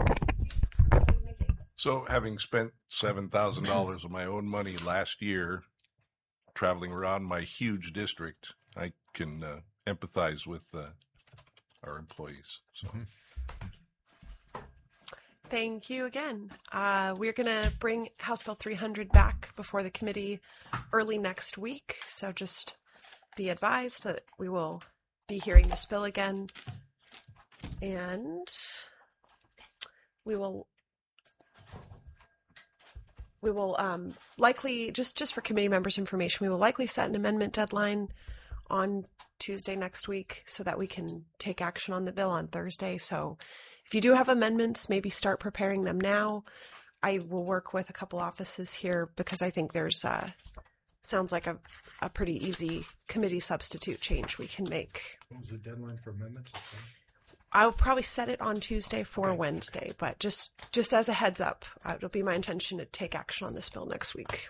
So, having spent seven thousand dollars of my own money last year traveling around my huge district, I can uh, empathize with uh, our employees. So, Thank you again. Uh, we're going to bring House Bill three hundred back before the committee early next week. So just be advised that we will be hearing this bill again. And we will we will um, likely, just, just for committee members' information, we will likely set an amendment deadline on Tuesday next week so that we can take action on the bill on Thursday. So if you do have amendments, maybe start preparing them now. I will work with a couple offices here because I think there's uh, sounds like a, a pretty easy committee substitute change we can make. What was the deadline for amendments? I'll probably set it on Tuesday for okay. Wednesday, but just just as a heads up, uh, it'll be my intention to take action on this bill next week.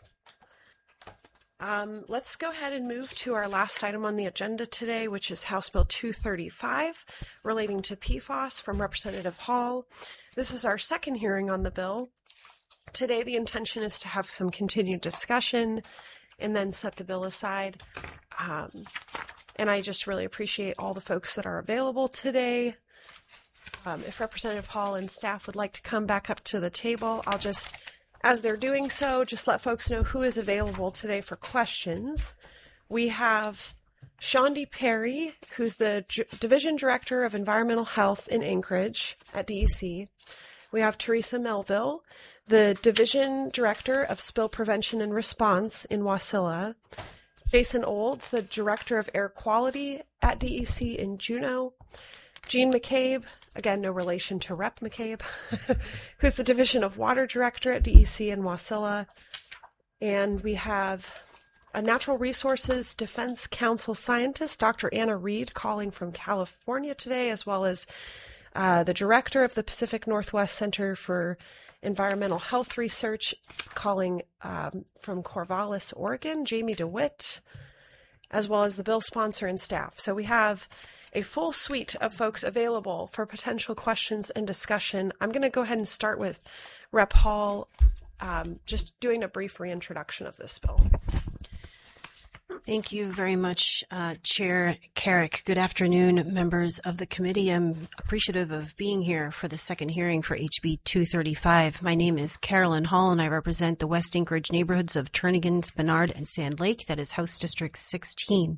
Um, let's go ahead and move to our last item on the agenda today, which is House Bill two thirty-five, relating to P FAS from Representative Hall. This is our second hearing on the bill. Today, the intention is to have some continued discussion and then set the bill aside. Um, and I just really appreciate all the folks that are available today. Um, if Representative Hall and staff would like to come back up to the table, I'll just, as they're doing so, just let folks know who is available today for questions. We have Shondi Perry, who's the D- Division Director of Environmental Health in Anchorage at D E C. We have Teresa Melville, the Division Director of Spill Prevention and Response in Wasilla. Jason Olds, the Director of Air Quality at D E C in Juneau. Jean McCabe, again, no relation to Rep McCabe, who's the Division of Water Director at D E C in Wasilla. And we have a Natural Resources Defense Council scientist, Doctor Anna Reed, calling from California today, as well as uh, the Director of the Pacific Northwest Center for Environmental Health Research, calling um, from Corvallis, Oregon, Jamie DeWitt, as well as the bill sponsor and staff. So we have a full suite of folks available for potential questions and discussion. I'm going to go ahead and start with Rep Hall, um, just doing a brief reintroduction of this bill. Thank you very much, uh, Chair Carrick. Good afternoon, members of the committee. I'm appreciative of being here for the second hearing for H B two thirty-five. My name is Carolyn Hall, and I represent the West Anchorage neighborhoods of Turnagain, Spenard, and Sand Lake. That is House District sixteen.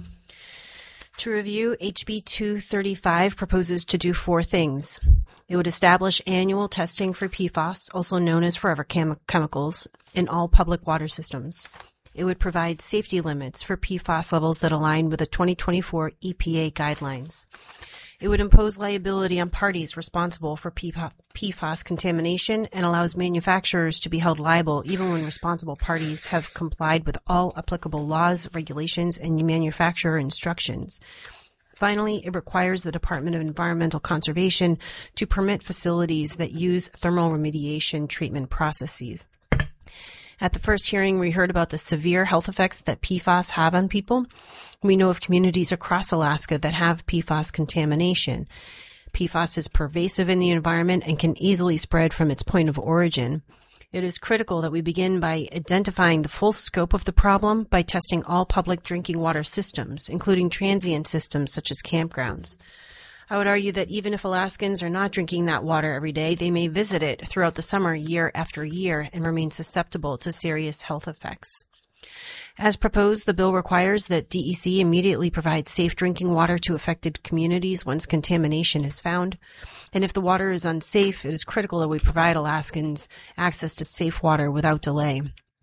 To review, H B two thirty-five proposes to do four things. It would establish annual testing for P FAS, also known as forever chem- chemicals, in all public water systems. It would provide safety limits for P FAS levels that align with the twenty twenty-four E P A guidelines. It would impose liability on parties responsible for P FAS contamination and allows manufacturers to be held liable even when responsible parties have complied with all applicable laws, regulations, and manufacturer instructions. Finally, it requires the Department of Environmental Conservation to permit facilities that use thermal remediation treatment processes. At the first hearing, we heard about the severe health effects that P FAS have on people. We know of communities across Alaska that have P FAS contamination. P FAS is pervasive in the environment and can easily spread from its point of origin. It is critical that we begin by identifying the full scope of the problem by testing all public drinking water systems, including transient systems such as campgrounds. I would argue that even if Alaskans are not drinking that water every day, they may visit it throughout the summer year after year and remain susceptible to serious health effects. As proposed, the bill requires that D E C immediately provide safe drinking water to affected communities once contamination is found. And if the water is unsafe, it is critical that we provide Alaskans access to safe water without delay.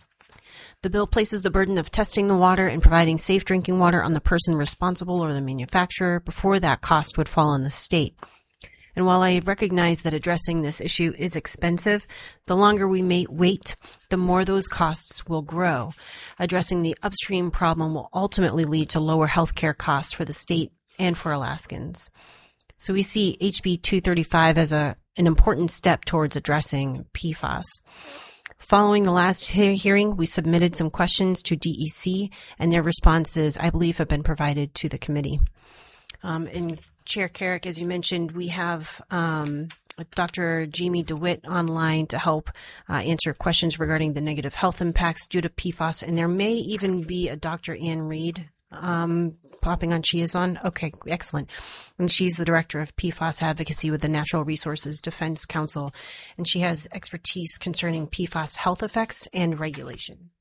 The bill places the burden of testing the water and providing safe drinking water on the person responsible or the manufacturer before that cost would fall on the state. And while I recognize that addressing this issue is expensive, the longer we may wait, the more those costs will grow. Addressing the upstream problem will ultimately lead to lower healthcare costs for the state and for Alaskans. So we see H B two thirty-five as a, an important step towards addressing P FAS. Following the last he- hearing, we submitted some questions to D E C, and their responses, I believe, have been provided to the committee. Um, and Chair Carrick, as you mentioned, we have um, Doctor Jamie DeWitt online to help uh, answer questions regarding the negative health impacts due to P FAS, and there may even be a Doctor Ann Reed um, popping on. She is on? Okay, excellent. And she's the Director of P FAS Advocacy with the Natural Resources Defense Council, and she has expertise concerning P FAS health effects and regulation.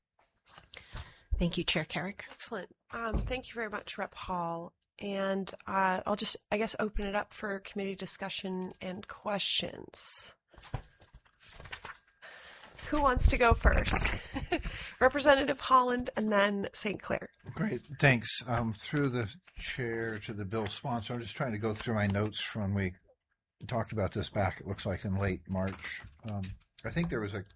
Thank you, Chair Carrick. Excellent. Um, thank you very much, Representative Hall. And uh, I'll just, I guess, open it up for committee discussion and questions. Who wants to go first? Representative Holland and then Saint Clair. Great, thanks. Um, through the chair to the bill sponsor, I'm just trying to go through my notes from when we talked about this back, it looks like in late March. Um, I think there was a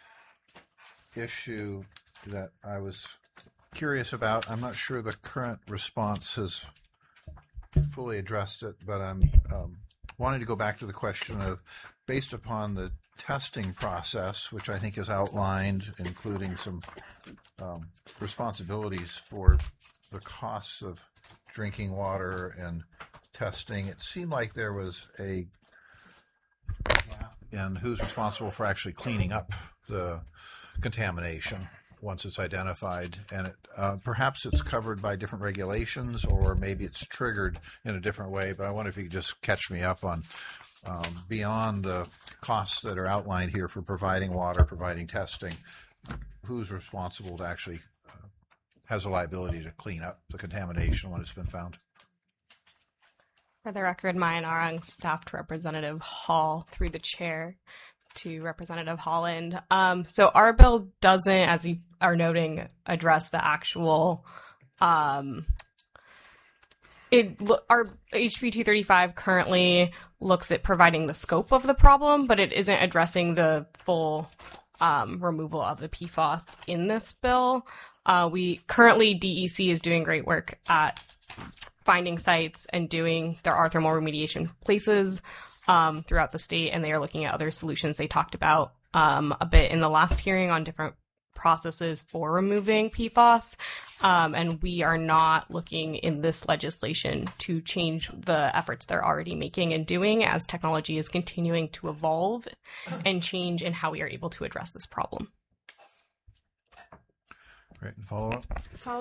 issue that I was curious about. I'm not sure the current response has fully addressed it, but I'm um, wanting to go back to the question of, based upon the testing process, which I think is outlined, including some um, responsibilities for the costs of drinking water and testing, it seemed like there was a gap in who's responsible for actually cleaning up the contamination once it's identified, and it, uh, perhaps it's covered by different regulations, or maybe it's triggered in a different way. But I wonder if you could just catch me up on um, beyond the costs that are outlined here for providing water, providing testing, who's responsible to actually uh, has a liability to clean up the contamination when it's been found. For the record, Maya Narang, staffed Representative Hall through the chair to Representative Holland. Um, so our bill doesn't, as you are noting, address the actual. Um, it our H B two thirty-five currently looks at providing the scope of the problem, but it isn't addressing the full um, removal of the P FAS in this bill. Uh, we currently D E C is doing great work at finding sites and doing there are thermal remediation places Um, throughout the state, and they are looking at other solutions. They talked about um, a bit in the last hearing on different processes for removing P FAS, um, and we are not looking in this legislation to change the efforts they're already making and doing as technology is continuing to evolve and change in how we are able to address this problem. Great. Follow up? Follow up?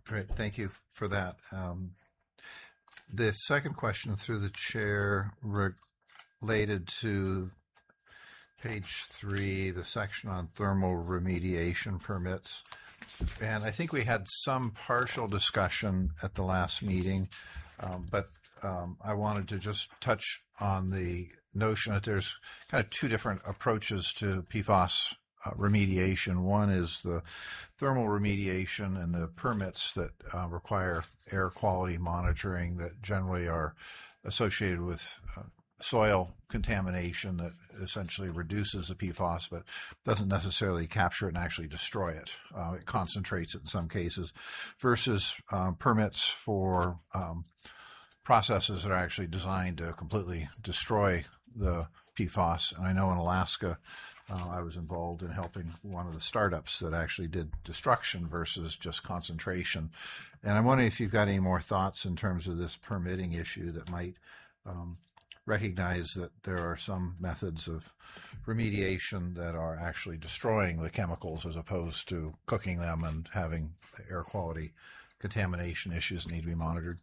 Great. Thank you for that. Um, the second question through the chair re- related to page three, the section on thermal remediation permits. And I think we had some partial discussion at the last meeting, um, but um, I wanted to just touch on the notion that there's kind of two different approaches to P FAS uh, remediation. One is the thermal remediation and the permits that uh, require air quality monitoring that generally are associated with uh, soil contamination that essentially reduces the P FAS but doesn't necessarily capture it and actually destroy it. Uh, it concentrates it in some cases, versus um, permits for um, processes that are actually designed to completely destroy the P FAS. And I know in Alaska, uh, I was involved in helping one of the startups that actually did destruction versus just concentration. And I'm wondering if you've got any more thoughts in terms of this permitting issue that might um, recognize that there are some methods of remediation that are actually destroying the chemicals as opposed to cooking them and having air quality contamination issues that need to be monitored.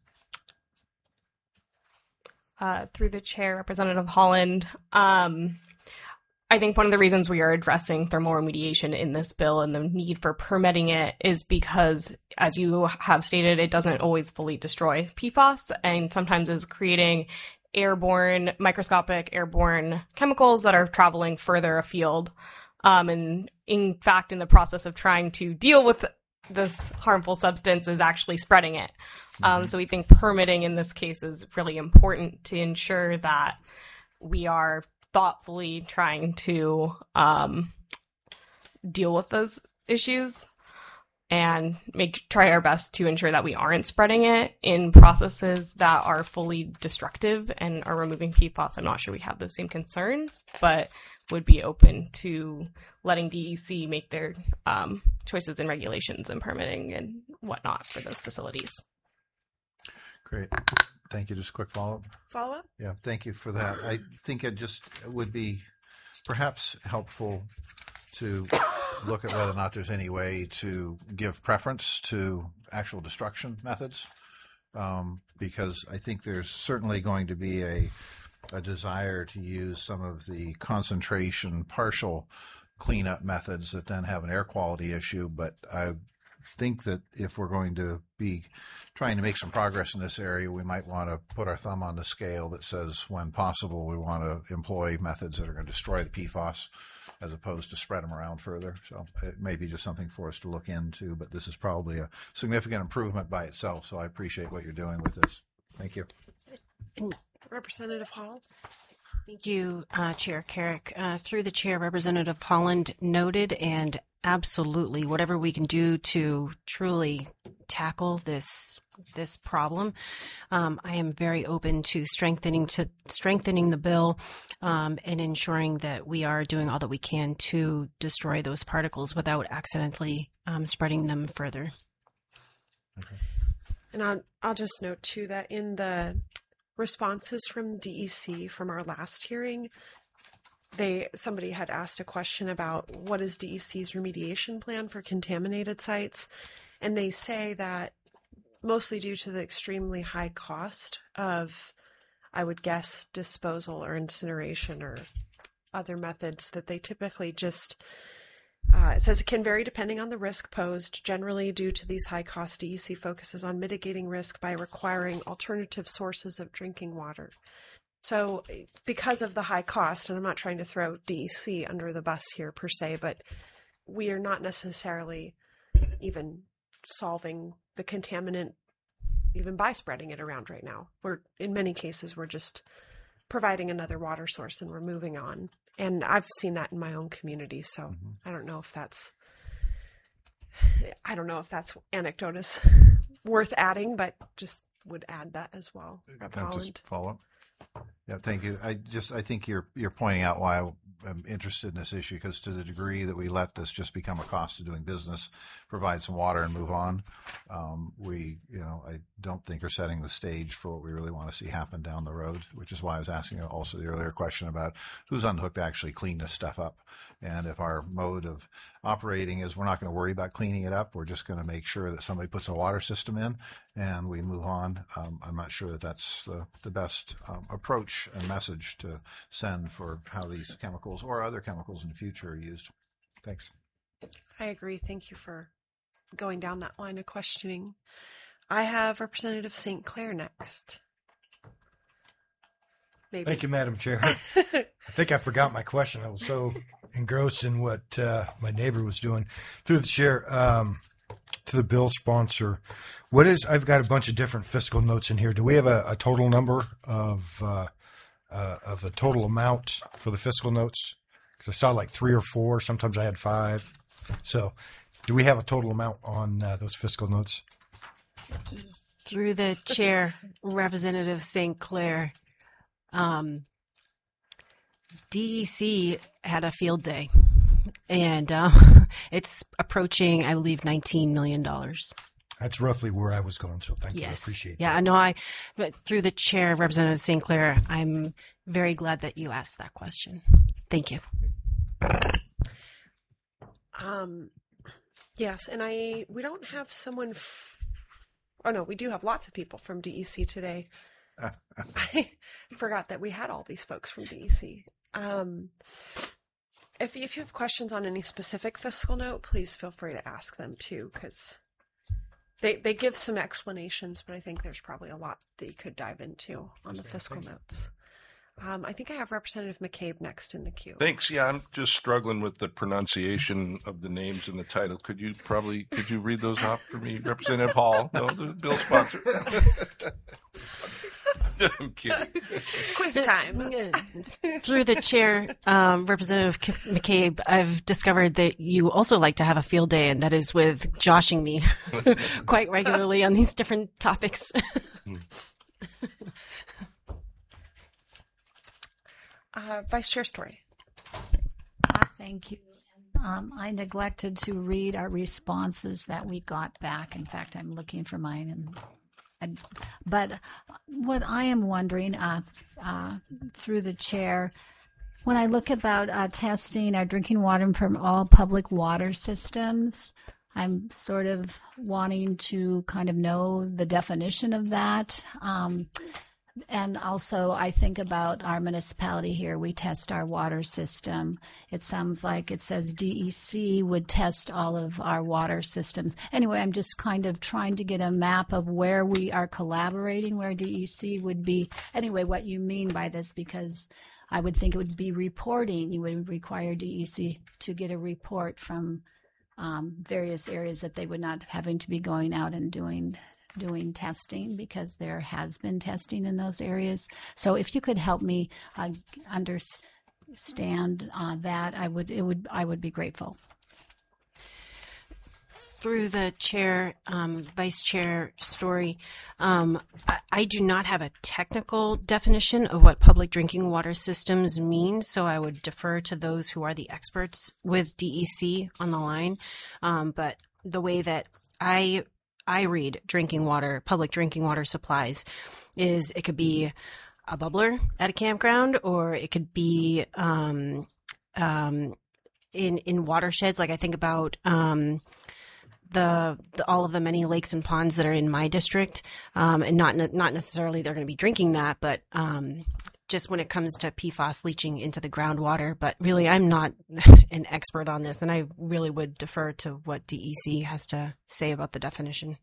Uh, through the chair, Representative Holland, um, I think one of the reasons we are addressing thermal remediation in this bill and the need for permitting it is because, as you have stated, it doesn't always fully destroy P FAS and sometimes is creating airborne, microscopic airborne chemicals that are traveling further afield. Um, and in fact, in the process of trying to deal with this harmful substance is actually spreading it. Um, so we think permitting in this case is really important to ensure that we are thoughtfully trying to um, deal with those issues and make try our best to ensure that we aren't spreading it in processes that are fully destructive and are removing P FAS. I'm not sure we have the same concerns, but would be open to letting D E C make their um, choices in regulations and permitting and whatnot for those facilities. Great. Thank you. Just a quick follow-up. Follow-up? Yeah, thank you for that. I think it just would be perhaps helpful to look at whether or not there's any way to give preference to actual destruction methods, um, because I think there's certainly going to be a, a desire to use some of the concentration partial cleanup methods that then have an air quality issue, but I think that if we're going to be trying to make some progress in this area, we might want to put our thumb on the scale that says when possible we want to employ methods that are going to destroy the P FAS as opposed to spread them around further. So it may be just something for us to look into, but this is probably a significant improvement by itself, so I appreciate what you're doing with this. Thank you. Representative Hall. Thank you, uh, Chair Carrick. Uh, through the chair, Representative Holland noted, and absolutely, whatever we can do to truly tackle this this problem, um, I am very open to strengthening to strengthening the bill um, and ensuring that we are doing all that we can to destroy those particles without accidentally um, spreading them further. Okay. And I'll I'll just note too that in the responses from D E C from our last hearing, they somebody had asked a question about what is D E C's remediation plan for contaminated sites, and they say that mostly due to the extremely high cost of, I would guess, disposal or incineration or other methods, that they typically just Uh, it says it can vary depending on the risk posed. Generally, due to these high costs, D E C focuses on mitigating risk by requiring alternative sources of drinking water. So because of the high cost, and I'm not trying to throw D E C under the bus here per se, but we are not necessarily even solving the contaminant even by spreading it around right now. We're, in many cases, we're just providing another water source and we're moving on. And I've seen that in my own community, so mm-hmm. I don't know if that's, I don't know if that's anecdote is worth adding, but just would add that as well. Rep Holland. Just follow up. Yeah, thank you. I just I think you're you're pointing out why am interested in this issue because to the degree that we let this just become a cost of doing business, provide some water and move on, um, we, you know, I don't think are setting the stage for what we really want to see happen down the road, which is why I was asking also the earlier question about who's on the hook to actually clean this stuff up. And if our mode of operating is we're not going to worry about cleaning it up, we're just going to make sure that somebody puts a water system in and we move on. Um, I'm not sure that that's the, the best um, approach and message to send for how these chemicals or other chemicals in the future are used. Thanks. I agree. Thank you for going down that line of questioning. I have Representative Saint Clair next. Maybe. Thank you, Madam Chair. I think I forgot my question. I was so engrossed in what uh, my neighbor was doing. Through the chair, um, to the bill sponsor, what is? I've got a bunch of different fiscal notes in here. Do we have a, a total number of uh, uh, of the total amount for the fiscal notes? Because I saw like three or four. Sometimes I had five. So, do we have a total amount on uh, those fiscal notes? Through the chair, Representative Saint Clair. Um, D E C had a field day, and uh, it's approaching, I believe, nineteen million dollars. That's roughly where I was going, so thank yes. you. I appreciate yeah, that. Yeah, no, I, but through the chair, Representative Saint Clair, I'm very glad that you asked that question. Thank you. Um, yes, and I, we don't have someone, f- oh no, we do have lots of people from D E C today. I forgot that we had all these folks from D E C. Um, if, if you have questions on any specific fiscal note, please feel free to ask them too, because they they give some explanations, but I think there's probably a lot that you could dive into on the fiscal notes. Um, I think I have Representative McCabe next in the queue. Thanks. Yeah, I'm just struggling with the pronunciation of the names in the title. Could you probably could you read those off for me, Representative Hall? No, the bill sponsor. I'm kidding. Quiz time. Through the chair, um, Representative McCabe, I've discovered that you also like to have a field day, and that is with joshing me quite regularly on these different topics. uh, Vice Chair Story. Thank you. Um, I neglected to read our responses that we got back. In fact, I'm looking for mine and. But what I am wondering uh, uh, through the chair, when I look about uh, testing our drinking water from all public water systems, I'm sort of wanting to kind of know the definition of that. Um, and also I think about our municipality here. We test our water system. It sounds like it says D E C would test all of our water systems. Anyway, I'm just kind of trying to get a map of where we are collaborating, where D E C would be. Anyway, what you mean by this, because I would think it would be reporting. You would require D E C to get a report from um, various areas that they would not having to be going out and doing doing testing, because there has been testing in those areas. So if you could help me uh, understand uh, that, I would it would I would be grateful. Through the chair, um, Vice Chair Story, um, I, I do not have a technical definition of what public drinking water systems mean, so I would defer to those who are the experts with D E C on the line. Um, but the way that I I read drinking water, public drinking water supplies, is it could be a bubbler at a campground, or it could be um, um, in in watersheds. Like I think about um, the, the all of the many lakes and ponds that are in my district, um, and not not necessarily they're going to be drinking that, but um, just when it comes to P FAS leaching into the groundwater. But really, I'm not an expert on this, and I really would defer to what D E C has to say about the definition.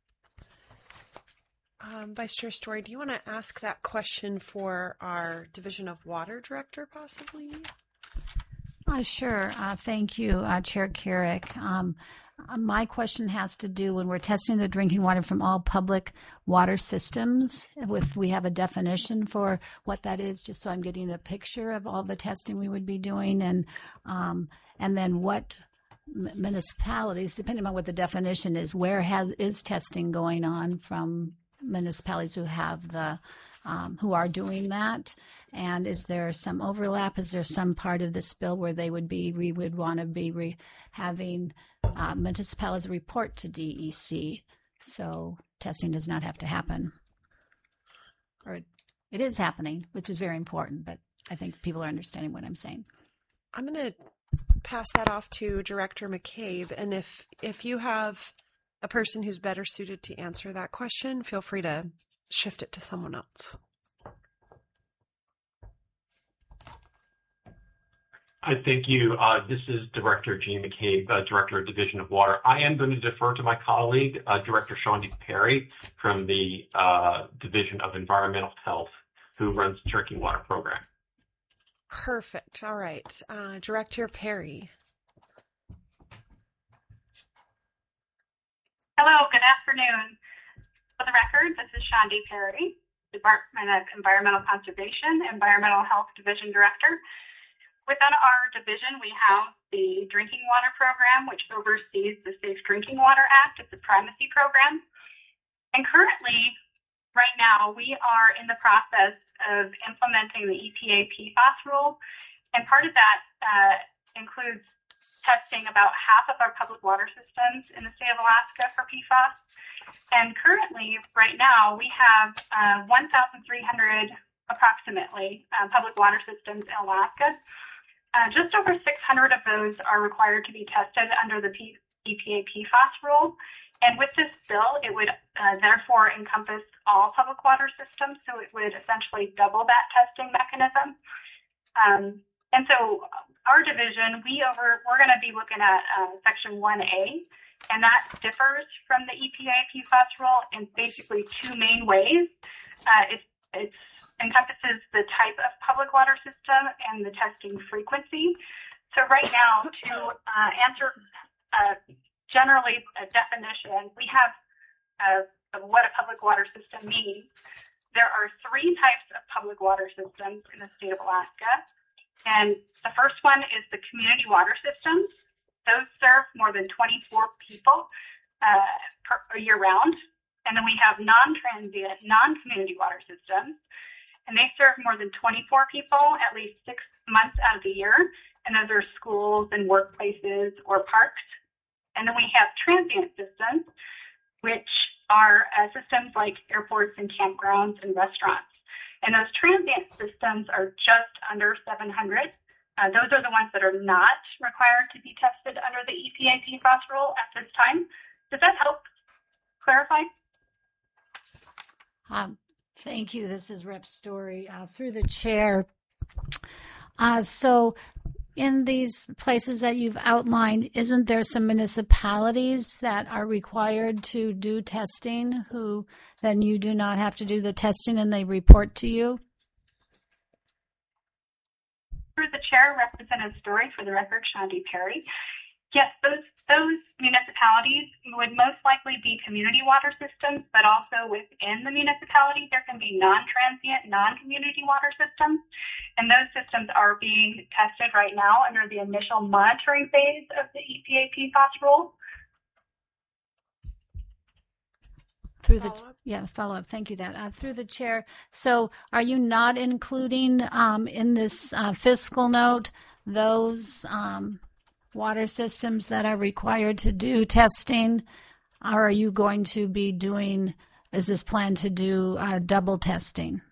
Um, Vice Chair Story, do you want to ask that question for our Division of Water Director, possibly? Uh, sure. Uh, thank you, uh, Chair Carrick. Um, uh, my question has to do when we're testing the drinking water from all public water systems, if we have a definition for what that is, just so I'm getting a picture of all the testing we would be doing, and um, and then what municipalities, depending on what the definition is, where has is testing going on from municipalities who have the um, who are doing that? And is there some overlap? Is there some part of this bill where they would be, we would want to be re- having uh, municipalities report to D E C so testing does not have to happen? Or it, it is happening, which is very important, but I think people are understanding what I'm saying. I'm going to pass that off to Director McCabe, and if if you have a person who's better suited to answer that question, feel free to shift it to someone else. I thank you. Uh, this is Director Gene McCabe, uh, Director of Division of Water. I am going to defer to my colleague, uh, Director Shandi Perry from the uh, Division of Environmental Health, who runs the Drinking Water Program. Perfect. All right. Uh, Director Perry. Hello, good afternoon. For the record, this is Shandi Perry, Department of Environmental Conservation, Environmental Health Division Director. Within our division, we have the Drinking Water Program, which oversees the Safe Drinking Water Act. It's a primacy program. And currently, right now, we are in the process of implementing the E P A P FAS rule. And part of that uh, includes testing about half of our public water systems in the state of Alaska for P FAS. And currently, right now, we have uh, one thousand three hundred approximately uh, public water systems in Alaska. Uh, just over six hundred of those are required to be tested under the P- E P A P FAS rule. And with this bill, it would uh, therefore encompass all public water systems, so it would essentially double that testing mechanism. Um, and so our division, we over, we're going to be looking at uh, Section one A, and that differs from the E P A P FAS rule in basically two main ways. Uh, it it's, encompasses the type of public water system and the testing frequency. So right now, to uh, answer uh, generally a definition, we have uh, of what a public water system means. There are three types of public water systems in the state of Alaska. And the first one is the community water systems. Those serve more than twenty-four people uh, per, year round. And then we have non-transient, non-community water systems. And they serve more than twenty-four people at least six months out of the year. And those are schools and workplaces or parks. And then we have transient systems, which are uh, systems like airports and campgrounds and restaurants. And those transient systems are just under seven hundred. Uh, those are the ones that are not required to be tested under the E P A P FAS rule at this time. Does that help clarify? Um, thank you. This is Rep Story uh, through the chair. Uh, so in these places that you've outlined, isn't there some municipalities that are required to do testing who then you do not have to do the testing and they report to you? Through the chair, Representative Story, for the record, Shandi Perry. Yes, those those municipalities would most likely be community water systems, but also within the municipality, there can be non-transient, non-community water systems. And those systems are being tested right now under the initial monitoring phase of the E P A P FAS rule. Through the follow yeah follow up. Thank you. That uh, through the chair. So, are you not including um, in this uh, fiscal note those um, water systems that are required to do testing, or are you going to be doing? Is this planned to do uh, double testing?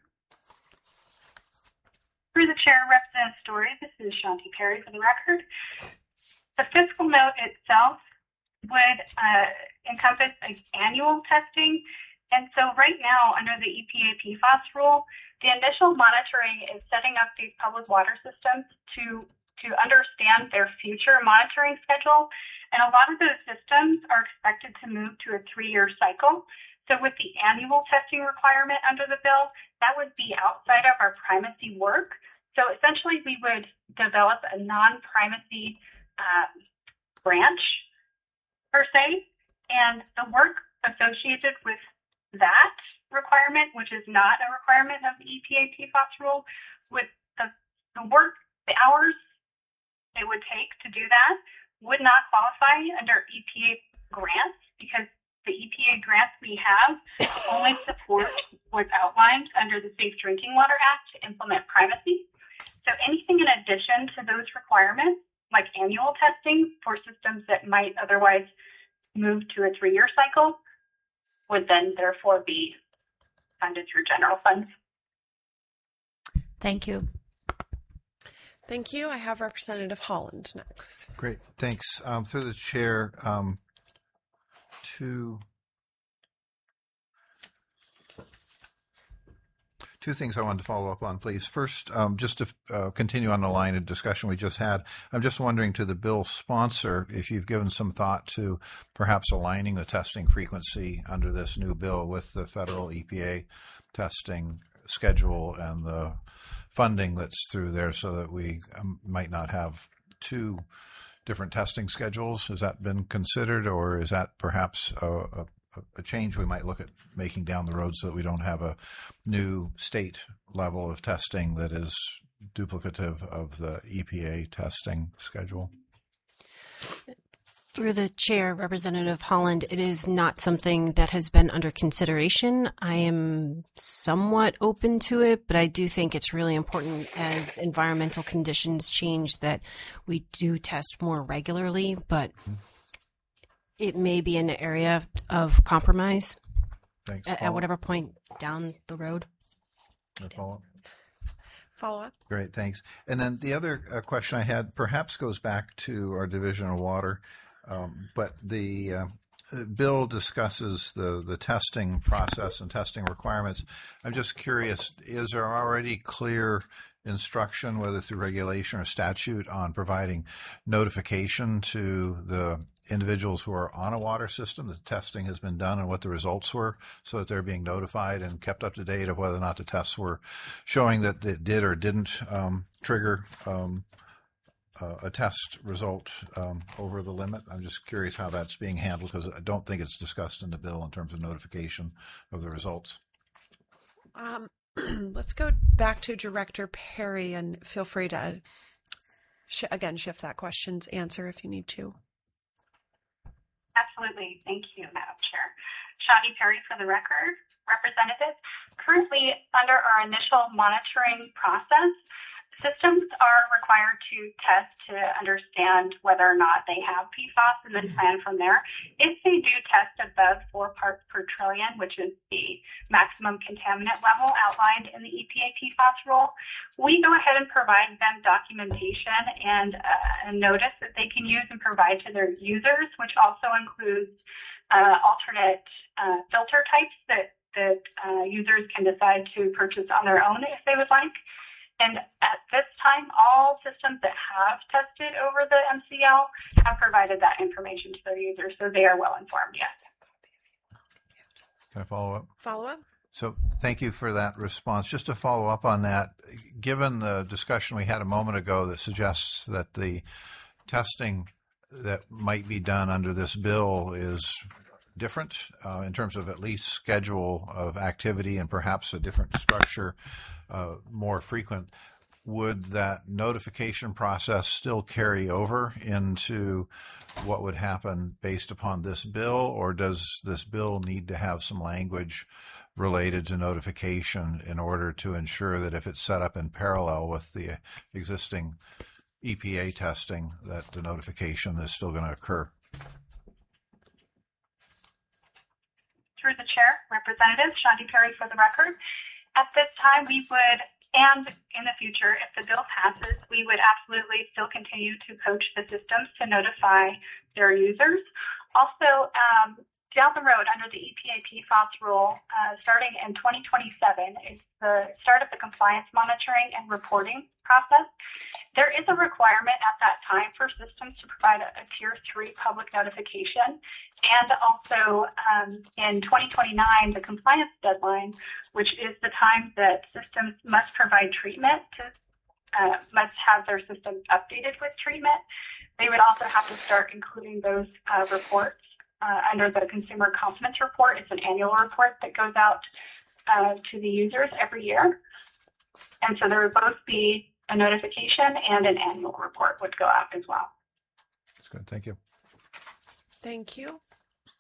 Through the chair, Representative Story. This is Shandi Perry for the record. The fiscal note itself would uh, encompass like, annual testing. And so right now, under the E P A P FAS rule, the initial monitoring is setting up these public water systems to, to understand their future monitoring schedule. And a lot of those systems are expected to move to a three-year cycle. So with the annual testing requirement under the bill, that would be outside of our primacy work. So essentially, we would develop a non-primacy uh, branch per se, and the work associated with that requirement, which is not a requirement of the E P A P FAS rule, with the, the work, the hours it would take to do that would not qualify under E P A grants because the E P A grants we have only support what's outlined under the Safe Drinking Water Act to implement privacy. So anything in addition to those requirements, like annual testing for systems that might otherwise move to a three-year cycle, would then therefore be funded through general funds. Thank you. Thank you. I have Representative Holland next. Great, thanks. Um, through the chair, um, two two things I wanted to follow up on, please. First, um, just to uh, continue on the line of discussion we just had, I'm just wondering to the bill sponsor if you've given some thought to perhaps aligning the testing frequency under this new bill with the federal E P A testing schedule and the funding that's through there, so that we um, might not have two different testing schedules. Has that been considered, or is that perhaps a, a, a change we might look at making down the road so that we don't have a new state level of testing that is duplicative of the E P A testing schedule? Through the chair, Representative Holland, it is not something that has been under consideration. I am somewhat open to it, but I do think it's really important as environmental conditions change that we do test more regularly, but it may be an area of compromise Thanks, at, at whatever point down the road. Follow-up? Follow up. Great, thanks. And then the other uh, question I had perhaps goes back to our Division of Water, um, but the uh, bill discusses the, the testing process and testing requirements. I'm just curious, is there already clear instruction, whether through regulation or statute, on providing notification to the individuals who are on a water system that testing has been done and what the results were, so that they're being notified and kept up to date of whether or not the tests were showing that it did or didn't um, trigger um, uh, a test result um, over the limit? I'm just curious how that's being handled, because I don't think it's discussed in the bill in terms of notification of the results. Um, let's go back to Director Perry, and feel free to, sh- again, shift that question's answer if you need to. Absolutely. Thank you, Madam Chair. Shadi Perry for the record. Representative, currently under our initial monitoring process, systems are required to test to understand whether or not they have P FAS and then plan from there. If they do test above four parts per trillion, which is the maximum contaminant level outlined in the E P A P FAS rule, we go ahead and provide them documentation and uh, a notice that they can use and provide to their users, which also includes uh, alternate uh, filter types that, that uh, users can decide to purchase on their own if they would like. And at this time, all systems that have tested over the M C L have provided that information to their users, so they are well informed, yes. Can I follow up? Follow up? So thank you for that response. Just to follow up on that, given the discussion we had a moment ago that suggests that the testing that might be done under this bill is different uh, in terms of at least schedule of activity and perhaps a different structure, uh, more frequent, would that notification process still carry over into what would happen based upon this bill, or does this bill need to have some language related to notification in order to ensure that if it's set up in parallel with the existing E P A testing, that the notification is still going to occur? Through the chair, Representative Shadi Perry for the record. At this time, we would, and in the future, if the bill passes, we would absolutely still continue to coach the systems to notify their users. Also, um, down the road under the E P A P FAS rule, uh, starting in twenty twenty-seven, is the start of the compliance monitoring and reporting process. There is a requirement at that time for systems to provide a, a tier three public notification. And also um, in twenty twenty-nine, the compliance deadline, which is the time that systems must provide treatment, to, uh, must have their systems updated with treatment. They would also have to start including those uh, reports uh, under the Consumer Confidence Report. It's an annual report that goes out uh, to the users every year. And so there would both be a notification and an annual report would go out as well. That's good. Thank you. Thank you.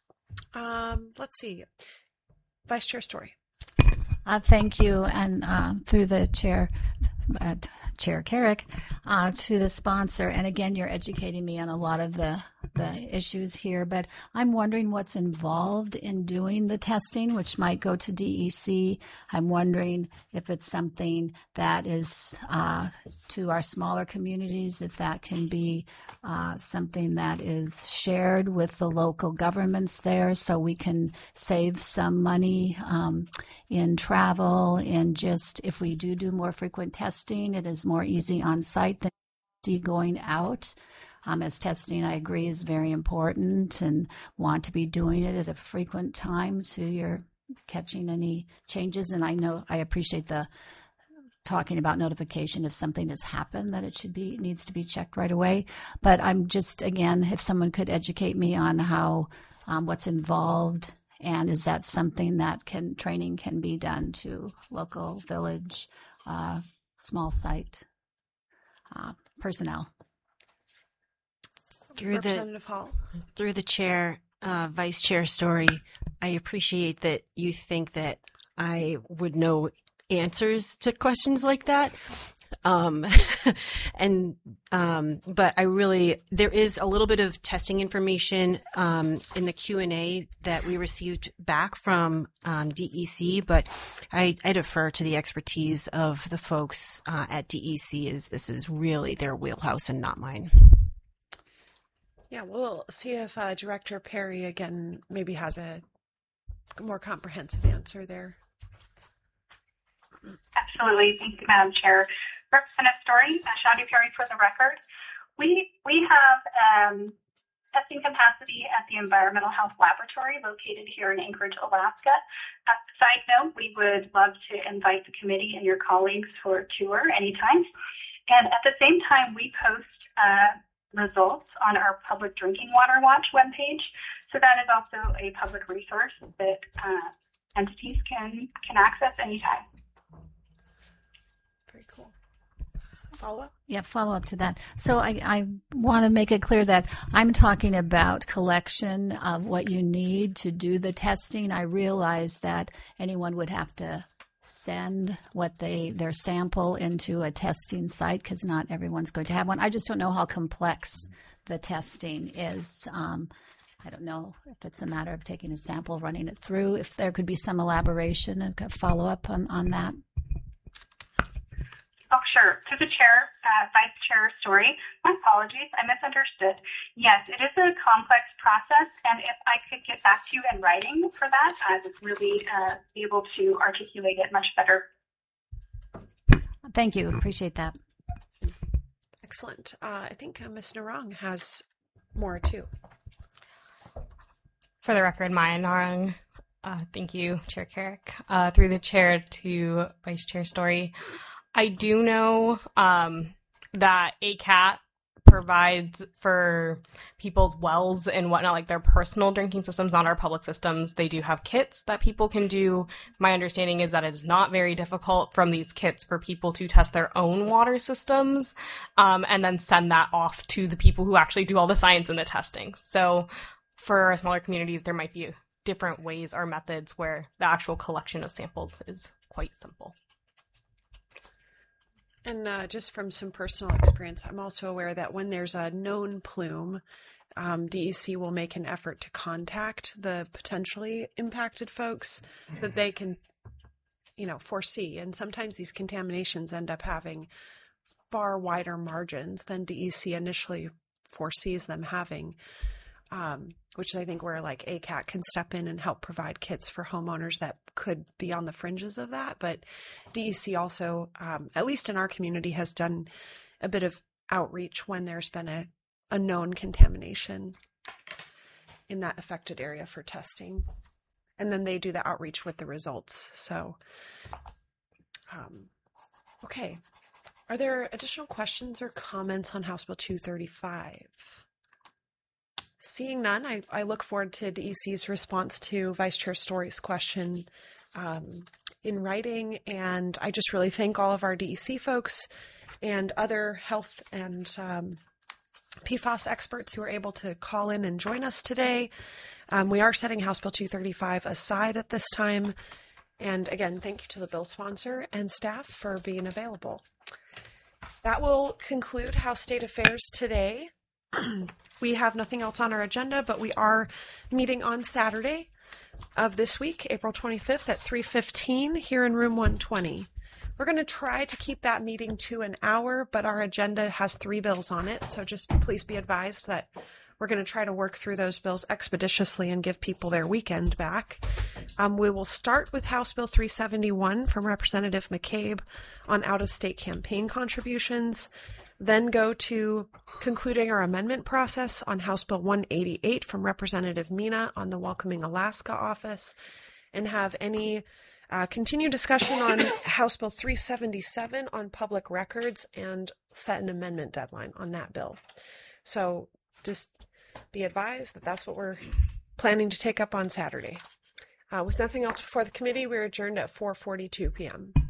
Um, let's see. Vice Chair Story. Uh, thank you, and uh, through the chair, uh, Chair Carrick, uh, to the sponsor. And again, you're educating me on a lot of the the issues here, but I'm wondering what's involved in doing the testing, which might go to D E C. I'm wondering if it's something that is uh, to our smaller communities, if that can be uh, something that is shared with the local governments there, so we can save some money um, in travel, and just if we do do more frequent testing, it is more easy on site than going out. Um, as testing, I agree, is very important, and want to be doing it at a frequent time so you're catching any changes. And I know I appreciate the talking about notification if something has happened, that it should be needs to be checked right away. But I'm just, again, if someone could educate me on how um, what's involved, and is that something that can training can be done to local village, uh, small site uh, personnel. Through Representative the, Hall. Through the chair, uh, Vice Chair Story, I appreciate that you think that I would know answers to questions like that. Um, and, um, but I really, there is a little bit of testing information, um, in the Q and A that we received back from, um, D E C, but I, I defer to the expertise of the folks, uh, at D E C, as this is really their wheelhouse and not mine. Yeah, we'll see if uh, Director Perry, again, maybe has a more comprehensive answer there. Absolutely. Thank you, Madam Chair. Representative Story, uh, Shadi Perry for the record. We, we have um, testing capacity at the Environmental Health Laboratory located here in Anchorage, Alaska. Uh, side note, we would love to invite the committee and your colleagues for a tour anytime. And at the same time, we post uh, results on our Public Drinking Water Watch webpage. So that is also a public resource that uh, entities can, can access anytime. Very cool. Follow up? Yeah, follow up to that. So I, I want to make it clear that I'm talking about collection of what you need to do the testing. I realize that anyone would have to send what they their sample into a testing site, because not everyone's going to have one. I just don't know how complex the testing is. Um, I don't know if it's a matter of taking a sample, running it through, if there could be some elaboration and follow up on, on that. Oh, sure. To the chair, uh, Vice Chair Story, my apologies, I misunderstood. Yes, it is a complex process, and if I could get back to you in writing for that, I would really uh, be able to articulate it much better. Thank you. Appreciate that. Excellent. Uh, I think uh, Miz Narang has more too. For the record, Maya Narang. Uh, thank you, Chair Carrick. Uh, through the chair to Vice Chair Story. I do know um, that A C A T provides for people's wells and whatnot, like their personal drinking systems, not our public systems. They do have kits that people can do. My understanding is that it is not very difficult from these kits for people to test their own water systems um, and then send that off to the people who actually do all the science and the testing. So for smaller communities, there might be different ways or methods where the actual collection of samples is quite simple. And uh, just from some personal experience, I'm also aware that when there's a known plume, um, D E C will make an effort to contact the potentially impacted folks that they can, you know, foresee. And sometimes these contaminations end up having far wider margins than D E C initially foresees them having, um, which I think where like A C A T can step in and help provide kits for homeowners that could be on the fringes of that. But D E C also, um, at least in our community, has done a bit of outreach when there's been a, a known contamination in that affected area for testing. And then they do the outreach with the results. So, um, okay. Are there additional questions or comments on House Bill two thirty-five? Seeing none, I, I look forward to D E C's response to Vice Chair Story's question um, in writing. And I just really thank all of our D E C folks and other health and um, P FAS experts who are able to call in and join us today. Um, we are setting House Bill two thirty-five aside at this time. And again, thank you to the bill sponsor and staff for being available. That will conclude House State Affairs today. We have nothing else on our agenda, but we are meeting on Saturday of this week, April twenty-fifth at three fifteen here in room one twenty. We're going to try to keep that meeting to an hour, but our agenda has three bills on it, so just please be advised that we're going to try to work through those bills expeditiously and give people their weekend back. Um, we will start with House Bill three seventy-one from Representative McCabe on out-of-state campaign contributions, then go to concluding our amendment process on House Bill one eighty-eight from Representative Mina on the Welcoming Alaska office, and have any uh, continued discussion on House Bill three seventy-seven on public records and set an amendment deadline on that bill. So just be advised that that's what we're planning to take up on Saturday. Uh, with nothing else before the committee, we're adjourned at four forty-two p.m.